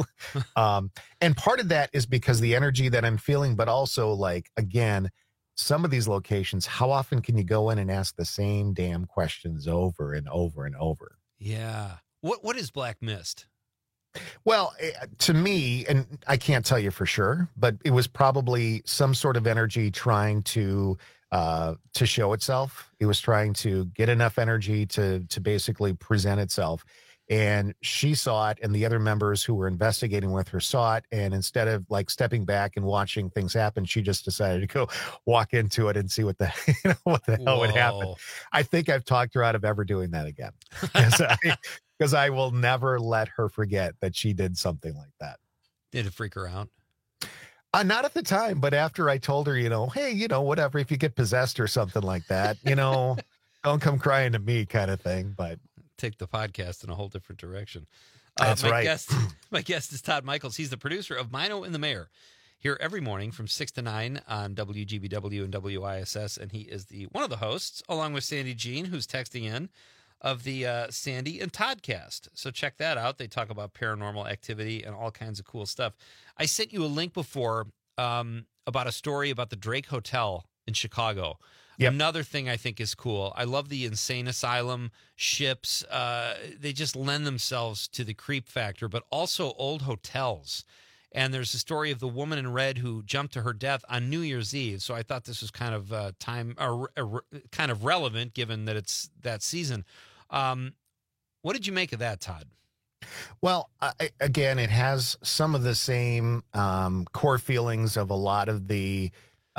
and part of that is because the energy that I'm feeling, but also, like, again, some of these locations, how often can you go in and ask the same damn questions over and over and over? Yeah. What is black mist? Well, to me, and I can't tell you for sure, but it was probably some sort of energy trying to show itself. It was trying to get enough energy to basically present itself. And she saw it, and the other members who were investigating with her saw it. And instead of like stepping back and watching things happen, she just decided to go walk into it and see what the hell would happen. I think I've talked her out of ever doing that again. Because I will never let her forget that she did something like that. Did it freak her out? Not at the time, but after I told her, hey, whatever, if you get possessed or something like that, don't come crying to me kind of thing. But take the podcast in a whole different direction. That's right. My guest is Todd Michaels. He's the producer of Mino and the Mayor, here every morning from 6 to 9 on WGBW and WISS. And he is one of the hosts, along with Sandy Jean, who's texting in, of the Sandy and Toddcast. So check that out. They talk about paranormal activity and all kinds of cool stuff. I sent you a link before about a story about the Drake Hotel in Chicago. Another thing I think is cool. I love the insane asylum ships. They just lend themselves to the creep factor, but also old hotels. And there's a story of the woman in red who jumped to her death on New Year's Eve. So I thought this was kind of kind of relevant given that it's that season. What did you make of that, Todd? Well, again, it has some of the same core feelings of a lot of the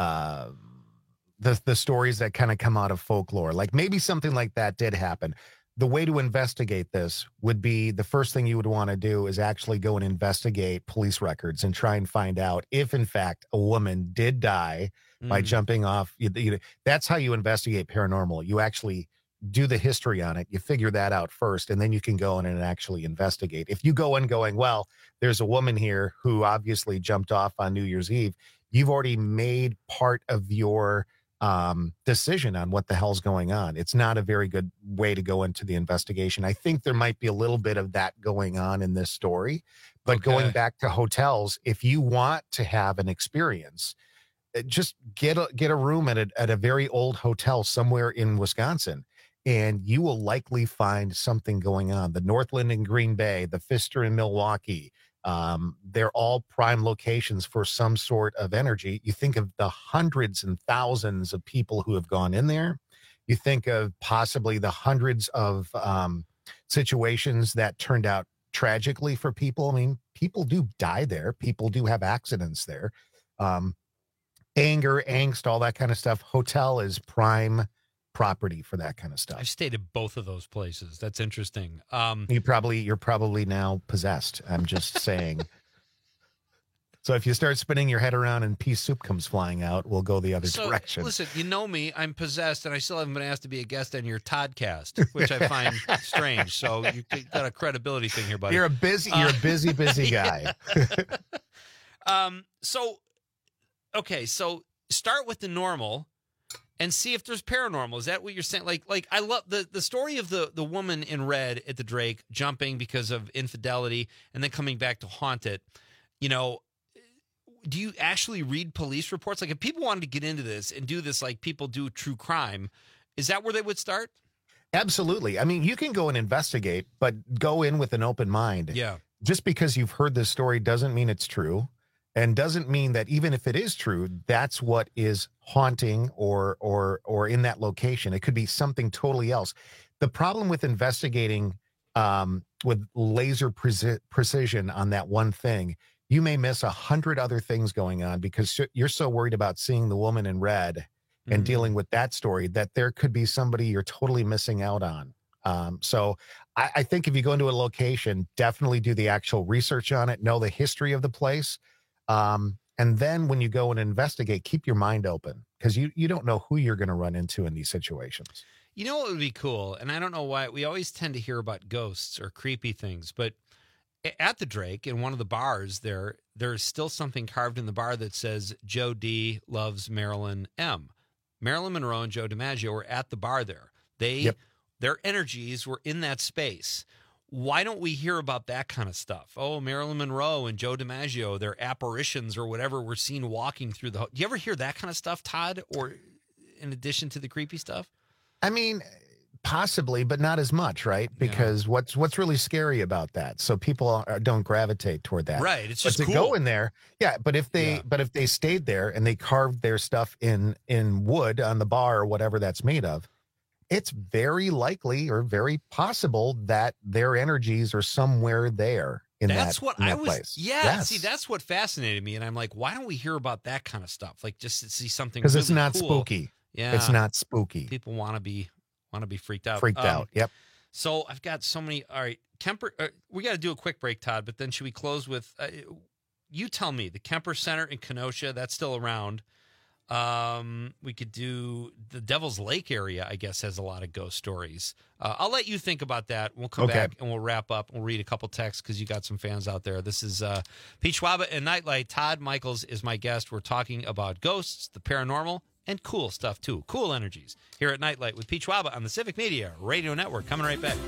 stories that kind of come out of folklore. Like maybe something like that did happen. The way to investigate this would be the first thing you would want to do is actually go and investigate police records and try and find out if, in fact, a woman did die by jumping off. That's how you investigate paranormal. You actually do the history on it. You figure that out first, and then you can go in and actually investigate. If you go in going, well, there's a woman here who obviously jumped off on New Year's Eve, you've already made part of your decision on what the hell's going on. It's not a very good way to go into the investigation. I think there might be a little bit of that going on in this story, but going back to hotels, if you want to have an experience, just get a room at a very old hotel somewhere in Wisconsin, and you will likely find something going on. The Northland in Green Bay, the Pfister in Milwaukee, they're all prime locations for some sort of energy. You think of the hundreds and thousands of people who have gone in there. You think of possibly the hundreds of situations that turned out tragically for people. I mean, people do die there. People do have accidents there. Anger, angst, all that kind of stuff. Hotel is prime property for that kind of stuff. I've stayed at both of those places. That's interesting. You're probably now possessed. I'm just saying. So if you start spinning your head around and pea soup comes flying out, we'll go the other direction. Listen, you know me, I'm possessed, and I still haven't been asked to be a guest on your Toddcast, which I find strange. So you got a credibility thing here, buddy. You're a busy guy. So start with the normal and see if there's paranormal. Is that what you're saying? Like I love the story of the woman in red at the Drake jumping because of infidelity and then coming back to haunt it. You know, do you actually read police reports? Like if people wanted to get into this and do this like people do true crime, is that where they would start? Absolutely. I mean, you can go and investigate, but go in with an open mind. Yeah. Just because you've heard this story doesn't mean it's true. And doesn't mean that even if it is true, that's what is haunting or in that location. It could be something totally else. The problem with investigating with laser precision on that one thing, you may miss 100 other things going on because you're so worried about seeing the woman in red and dealing with that story that there could be somebody you're totally missing out on. So I think if you go into a location, definitely do the actual research on it, know the history of the place. And then when you go and investigate, keep your mind open because you don't know who you're going to run into in these situations. You know what would be cool? And I don't know why we always tend to hear about ghosts or creepy things, but at the Drake in one of the bars there's still something carved in the bar that says Joe D loves Marilyn M. Marilyn Monroe and Joe DiMaggio were at the bar there. Their energies were in that space. Why don't we hear about that kind of stuff? Oh, Marilyn Monroe and Joe DiMaggio, their apparitions or whatever were seen walking through the... Do you ever hear that kind of stuff, Todd, or in addition to the creepy stuff? I mean, possibly, but not as much, right? Because what's really scary about that? So people don't gravitate toward that. Right, it's just to cool. Go in there. Yeah, but if they stayed there and they carved their stuff in wood on the bar or whatever that's made of, it's very likely or very possible that their energies are somewhere there in that place. Yeah, yes. See, that's what fascinated me. And I'm like, why don't we hear about that kind of stuff? Like just to see something because really it's not cool. spooky. Yeah. It's not spooky. People want to be freaked out. Freaked out. Yep. So I've got so many. All right. Kemper, we got to do a quick break, Todd, but then should we close with, you tell me, the Kemper Center in Kenosha, that's still around. We could do the Devil's Lake area, I guess, has a lot of ghost stories. I'll let you think about that. We'll come back and we'll wrap up. We'll read a couple texts because you got some fans out there. This is Pete Schwaba and Nightlight. Todd Michaels is my guest. We're talking about ghosts, the paranormal, and cool stuff, too. Cool energies here at Nightlight with Pete Schwaba on the Civic Media Radio Network. Coming right back.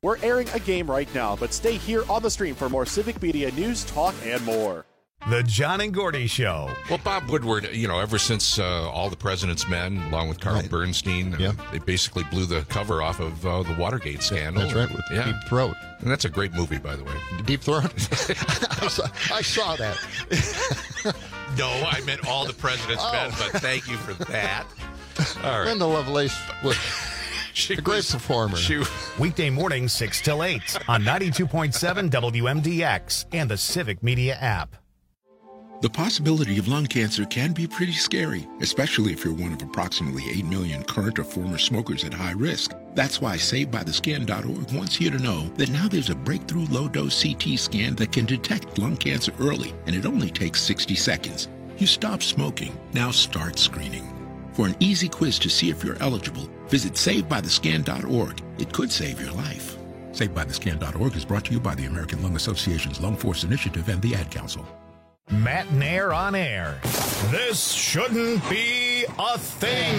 We're airing a game right now, but stay here on the stream for more Civic Media news, talk, and more. The John and Gordy Show. Well, Bob Woodward, ever since All the President's Men, along with Carl Bernstein, they basically blew the cover off of the Watergate scandal. That's right, with Deep Throat. And that's a great movie, by the way. Deep Throat? I saw that. No, I meant All the President's Men, but thank you for that. All right. Linda Lovelace was a great performer. Weekday mornings 6 till 8 on 92.7 WMDX and the Civic Media app. The possibility of lung cancer can be pretty scary, especially if you're one of approximately 8 million current or former smokers at high risk. That's why SaveByTheScan.org wants you to know that now there's a breakthrough low-dose CT scan that can detect lung cancer early, and it only takes 60 seconds. You stop smoking, now start screening. For an easy quiz to see if you're eligible, visit SaveByTheScan.org. It could save your life. SaveByTheScan.org is brought to you by the American Lung Association's Lung Force Initiative and the Ad Council. Matt and Air on air. This shouldn't be a thing.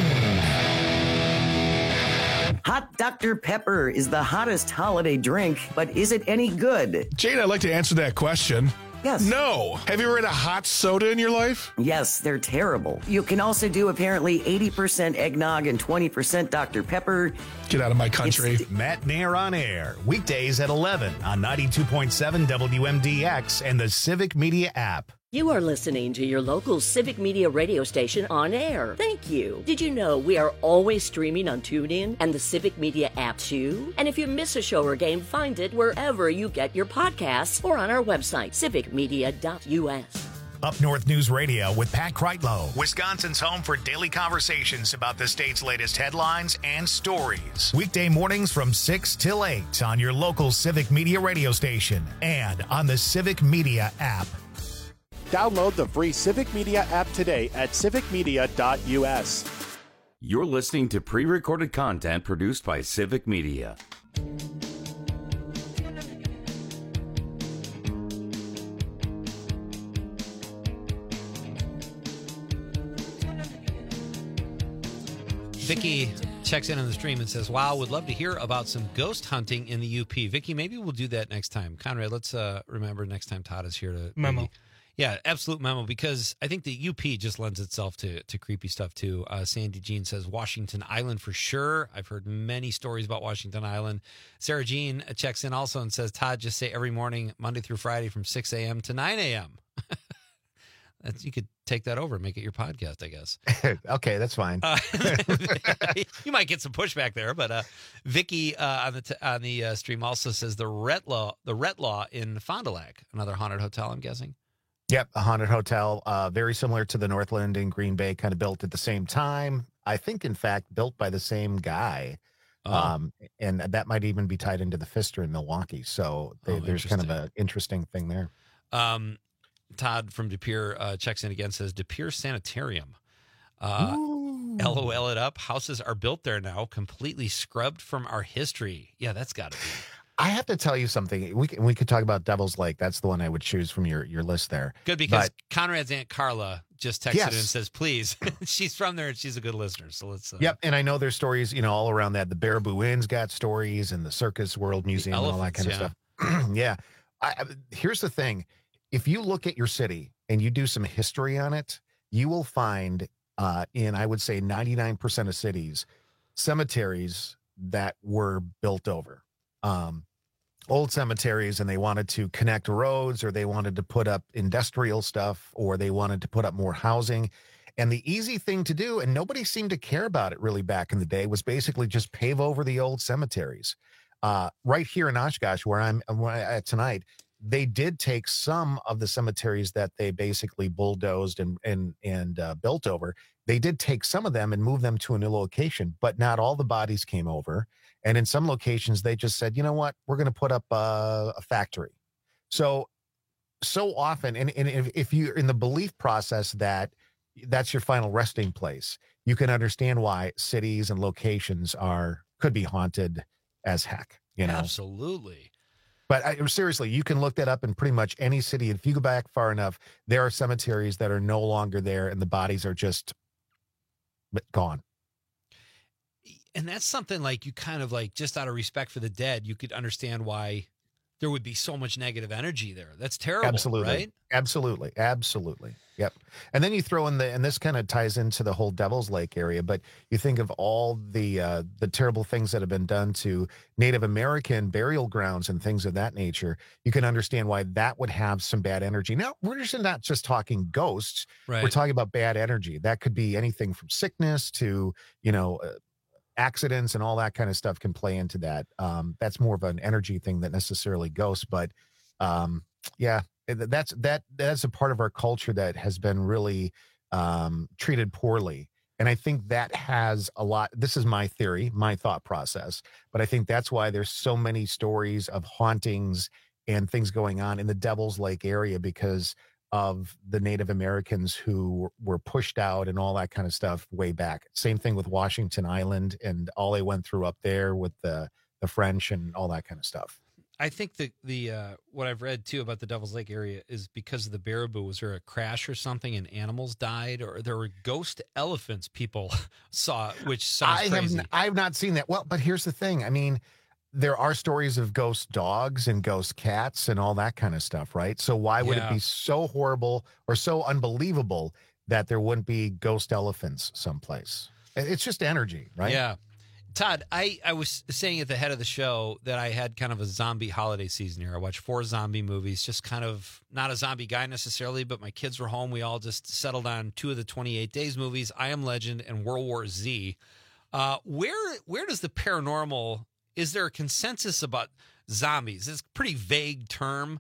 Hot Dr. Pepper is the hottest holiday drink, but is it any good? Jane, I'd like to answer that question. Yes. No. Have you ever had a hot soda in your life? Yes, they're terrible. You can also do apparently 80% eggnog and 20% Dr. Pepper. Get out of my country. Matt and Air on air. Weekdays at 11 on 92.7 WMDX and the Civic Media app. You are listening to your local Civic Media radio station on air. Thank you. Did you know we are always streaming on TuneIn and the Civic Media app too? And if you miss a show or game, find it wherever you get your podcasts or on our website, civicmedia.us. Up North News Radio with Pat Kreitlow, Wisconsin's home for daily conversations about the state's latest headlines and stories. Weekday mornings from 6 till 8 on your local Civic Media radio station and on the Civic Media app. Download the free Civic Media app today at civicmedia.us. You're listening to pre-recorded content produced by Civic Media. Vicky checks in on the stream and says, wow, would love to hear about some ghost hunting in the UP. Vicky, maybe we'll do that next time. Conrad, let's remember next time Todd is here to... Memo. Maybe, yeah, absolute memo, because I think the UP just lends itself to creepy stuff, too. Sandy Jean says Washington Island for sure. I've heard many stories about Washington Island. Sarah Jean checks in also and says, Todd, just say every morning, Monday through Friday from 6 a.m. to 9 a.m. You could take that over and make it your podcast, I guess. Okay, that's fine. You might get some pushback there, but Vicky on the stream also says the Retlaw in Fond du Lac, another haunted hotel, I'm guessing. Yep, a haunted hotel, very similar to the Northland in Green Bay, kind of built at the same time. I think, in fact, built by the same guy. And that might even be tied into the Pfister in Milwaukee. So there's kind of an interesting thing there. Todd from De Pere checks in again, says De Pere Sanitarium. LOL it up. Houses are built there now, completely scrubbed from our history. Yeah, that's got to be. I have to tell you something. We could talk about Devil's Lake. That's the one I would choose from your list there. Good, because Conrad's Aunt Carla just texted in and says, please. She's from there and she's a good listener. So let's. Yep, and I know there's stories, all around that. The Baraboo Inn's got stories, and the Circus World Museum and all that kind of stuff. Yeah. Here's the thing. If you look at your city and you do some history on it, you will find in, I would say, 99% of cities, cemeteries that were built over. Old cemeteries, and they wanted to connect roads, or they wanted to put up industrial stuff, or they wanted to put up more housing. And the easy thing to do, and nobody seemed to care about it really back in the day, was basically just pave over the old cemeteries. Right here in Oshkosh, where I'm at tonight, they did take some of the cemeteries that they basically bulldozed and built over. They did take some of them and move them to a new location, but not all the bodies came over. And in some locations, they just said, you know what, we're going to put up a factory. So often, and if you're in the belief process that that's your final resting place, you can understand why cities and locations could be haunted as heck. Absolutely. But seriously, you can look that up in pretty much any city. If you go back far enough, there are cemeteries that are no longer there, and the bodies are just gone. And And that's something like you kind of like, just out of respect for the dead, you could understand why there would be so much negative energy there. That's terrible, Absolutely. right? Absolutely. Yep. And then you throw in and this kind of ties into the whole Devil's Lake area, but you think of all the terrible things that have been done to Native American burial grounds and things of that nature. You can understand why that would have some bad energy. Now, we're just not just talking ghosts. Right. We're talking about bad energy. That could be anything from sickness to, accidents and all that kind of stuff can play into that. That's more of an energy thing than necessarily ghosts, but that's a part of our culture that has been really treated poorly. And I think that has a lot. This is my theory, my thought process, but I think that's why there's so many stories of hauntings and things going on in the Devil's Lake area, because of the Native Americans who were pushed out and all that kind of stuff way back. Same thing with Washington Island and all they went through up there with the French and all that kind of stuff. I think the what I've read too about the Devil's Lake area is because of the Baraboo. Was there a crash or something and animals died, or there were ghost elephants people saw, which sounds crazy. I have not seen that. Well, but here's the thing. I mean, there are stories of ghost dogs and ghost cats and all that kind of stuff, right? So why would it be so horrible or so unbelievable that there wouldn't be ghost elephants someplace? It's just energy, right? Yeah. Todd, I was saying at the head of the show that I had kind of a zombie holiday season here. I watched 4 zombie movies, just kind of not a zombie guy necessarily, but my kids were home. We all just settled on 2 of the 28 Days movies, I Am Legend and World War Z. Where does the paranormal, is there a consensus about zombies? It's a pretty vague term,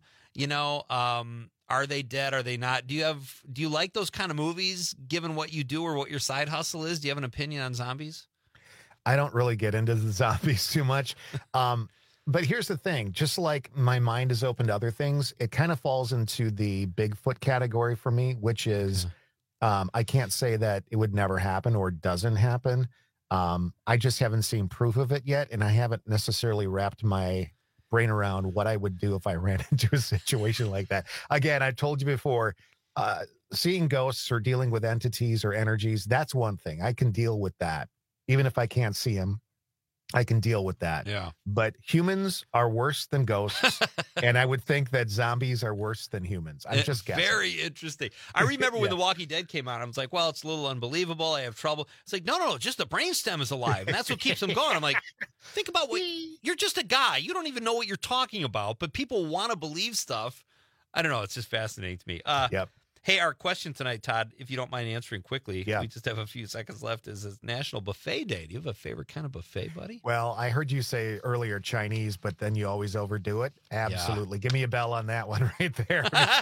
are they dead? Are they not? Do you like those kind of movies given what you do or what your side hustle is? Do you have an opinion on zombies? I don't really get into the zombies too much. But here's the thing, just like my mind is open to other things, it kind of falls into the Bigfoot category for me, which is I can't say that it would never happen or doesn't happen. I just haven't seen proof of it yet. And I haven't necessarily wrapped my brain around what I would do if I ran into a situation like that. Again, I've told you before, seeing ghosts or dealing with entities or energies, that's one thing. I can deal with that. Even if I can't see them, I can deal with that. Yeah. But humans are worse than ghosts. And I would think that zombies are worse than humans. I'm just guessing. Very interesting. I remember when The Walking Dead came out, I was like, well, it's a little unbelievable. I have trouble. It's like, no, just the brainstem is alive. And that's what keeps them going. I'm like, think about you're just a guy. You don't even know what you're talking about, but people want to believe stuff. I don't know. It's just fascinating to me. Yep. Hey, our question tonight, Todd, if you don't mind answering quickly, yeah. We just have a few seconds left, is National Buffet Day. Do you have a favorite kind of buffet, buddy? Well, I heard you say earlier Chinese, but then you always overdo it. Absolutely. Yeah. Give me a bell on that one right there.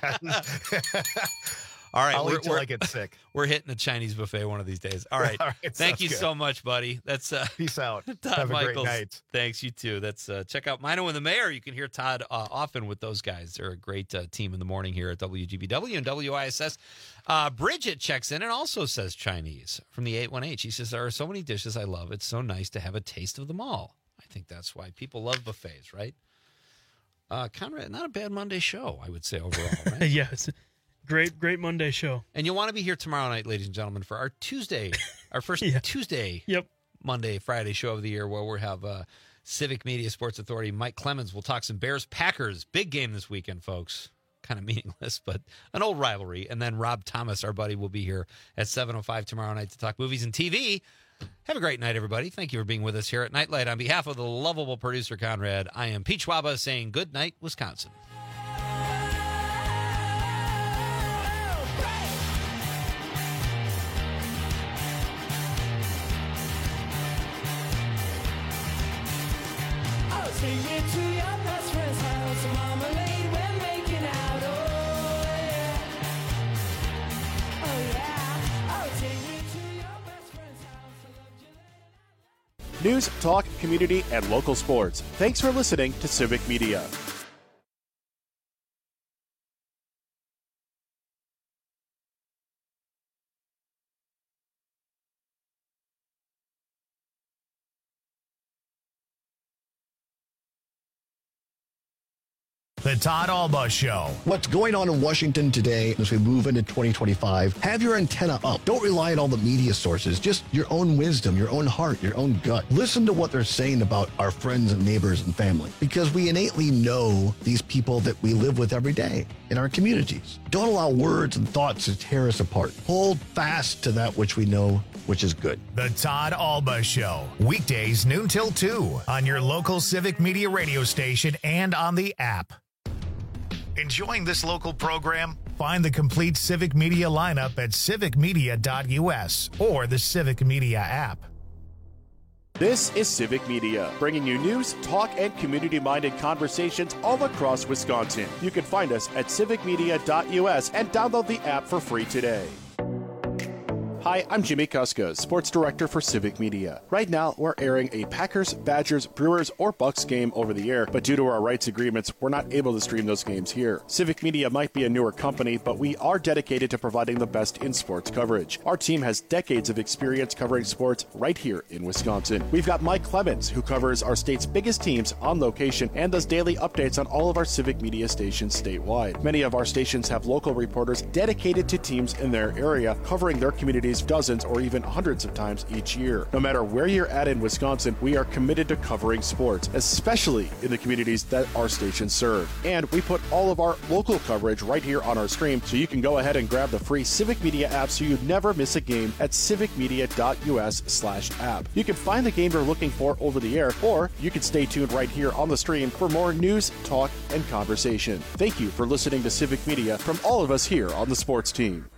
All right. I'll eat till I get sick. We're hitting the Chinese buffet one of these days. All right. Thank you so much, buddy. That's Peace out. Todd have Michaels. A great night. Thanks, you too. That's check out Mino and the Mayor. You can hear Todd often with those guys. They're a great team in the morning here at WGBW and WISS. Bridget checks in and also says Chinese from the 818. She says, there are so many dishes I love. It's so nice to have a taste of them all. I think that's why people love buffets, right? Conrad, not a bad Monday show, I would say overall, right? Yes. Great Monday show. And you'll want to be here tomorrow night, ladies and gentlemen, for our Tuesday, our first Tuesday, Monday, Friday show of the year, where we'll have Civic Media Sports Authority Mike Clemens. We'll talk some Bears-Packers. Big game this weekend, folks. Kind of meaningless, but an old rivalry. And then Rob Thomas, our buddy, will be here at 7:05 tomorrow night to talk movies and TV. Have a great night, everybody. Thank you for being with us here at Nightlight. On behalf of the lovable producer, Conrad, I am Pete Schwaba saying good night, Wisconsin. Take me to your best friend's house, marmalade, we're making out, oh yeah, oh yeah, oh take me to your best friend's house. News, talk, community, and local sports. Thanks for listening to Civic Media. The Todd Alba Show. What's going on in Washington today as we move into 2025? Have your antenna up. Don't rely on all the media sources. Just your own wisdom, your own heart, your own gut. Listen to what they're saying about our friends and neighbors and family, because we innately know these people that we live with every day in our communities. Don't allow words and thoughts to tear us apart. Hold fast to that which we know, which is good. The Todd Alba Show. Weekdays noon till 2 on your local Civic Media radio station and on the app. Enjoying this local program? Find the complete Civic Media lineup at civicmedia.us or the Civic Media app. This is Civic Media, bringing you news, talk, and community-minded conversations all across Wisconsin. You can find us at civicmedia.us and download the app for free today. Hi, I'm Jimmy Kuska, Sports Director for Civic Media. Right now, we're airing a Packers, Badgers, Brewers, or Bucks game over the air, but due to our rights agreements, we're not able to stream those games here. Civic Media might be a newer company, but we are dedicated to providing the best in sports coverage. Our team has decades of experience covering sports right here in Wisconsin. We've got Mike Clemens, who covers our state's biggest teams on location and does daily updates on all of our Civic Media stations statewide. Many of our stations have local reporters dedicated to teams in their area, covering their communities dozens or even hundreds of times each year. No matter where you're at in Wisconsin, we are committed to covering sports, especially in the communities that our stations serve. And we put all of our local coverage right here on our stream, so you can go ahead and grab the free Civic Media app so you never miss a game at civicmedia.us/app. You can find the game you're looking for over the air, or you can stay tuned right here on the stream for more news, talk, and conversation. Thank you for listening to Civic Media from all of us here on the sports team.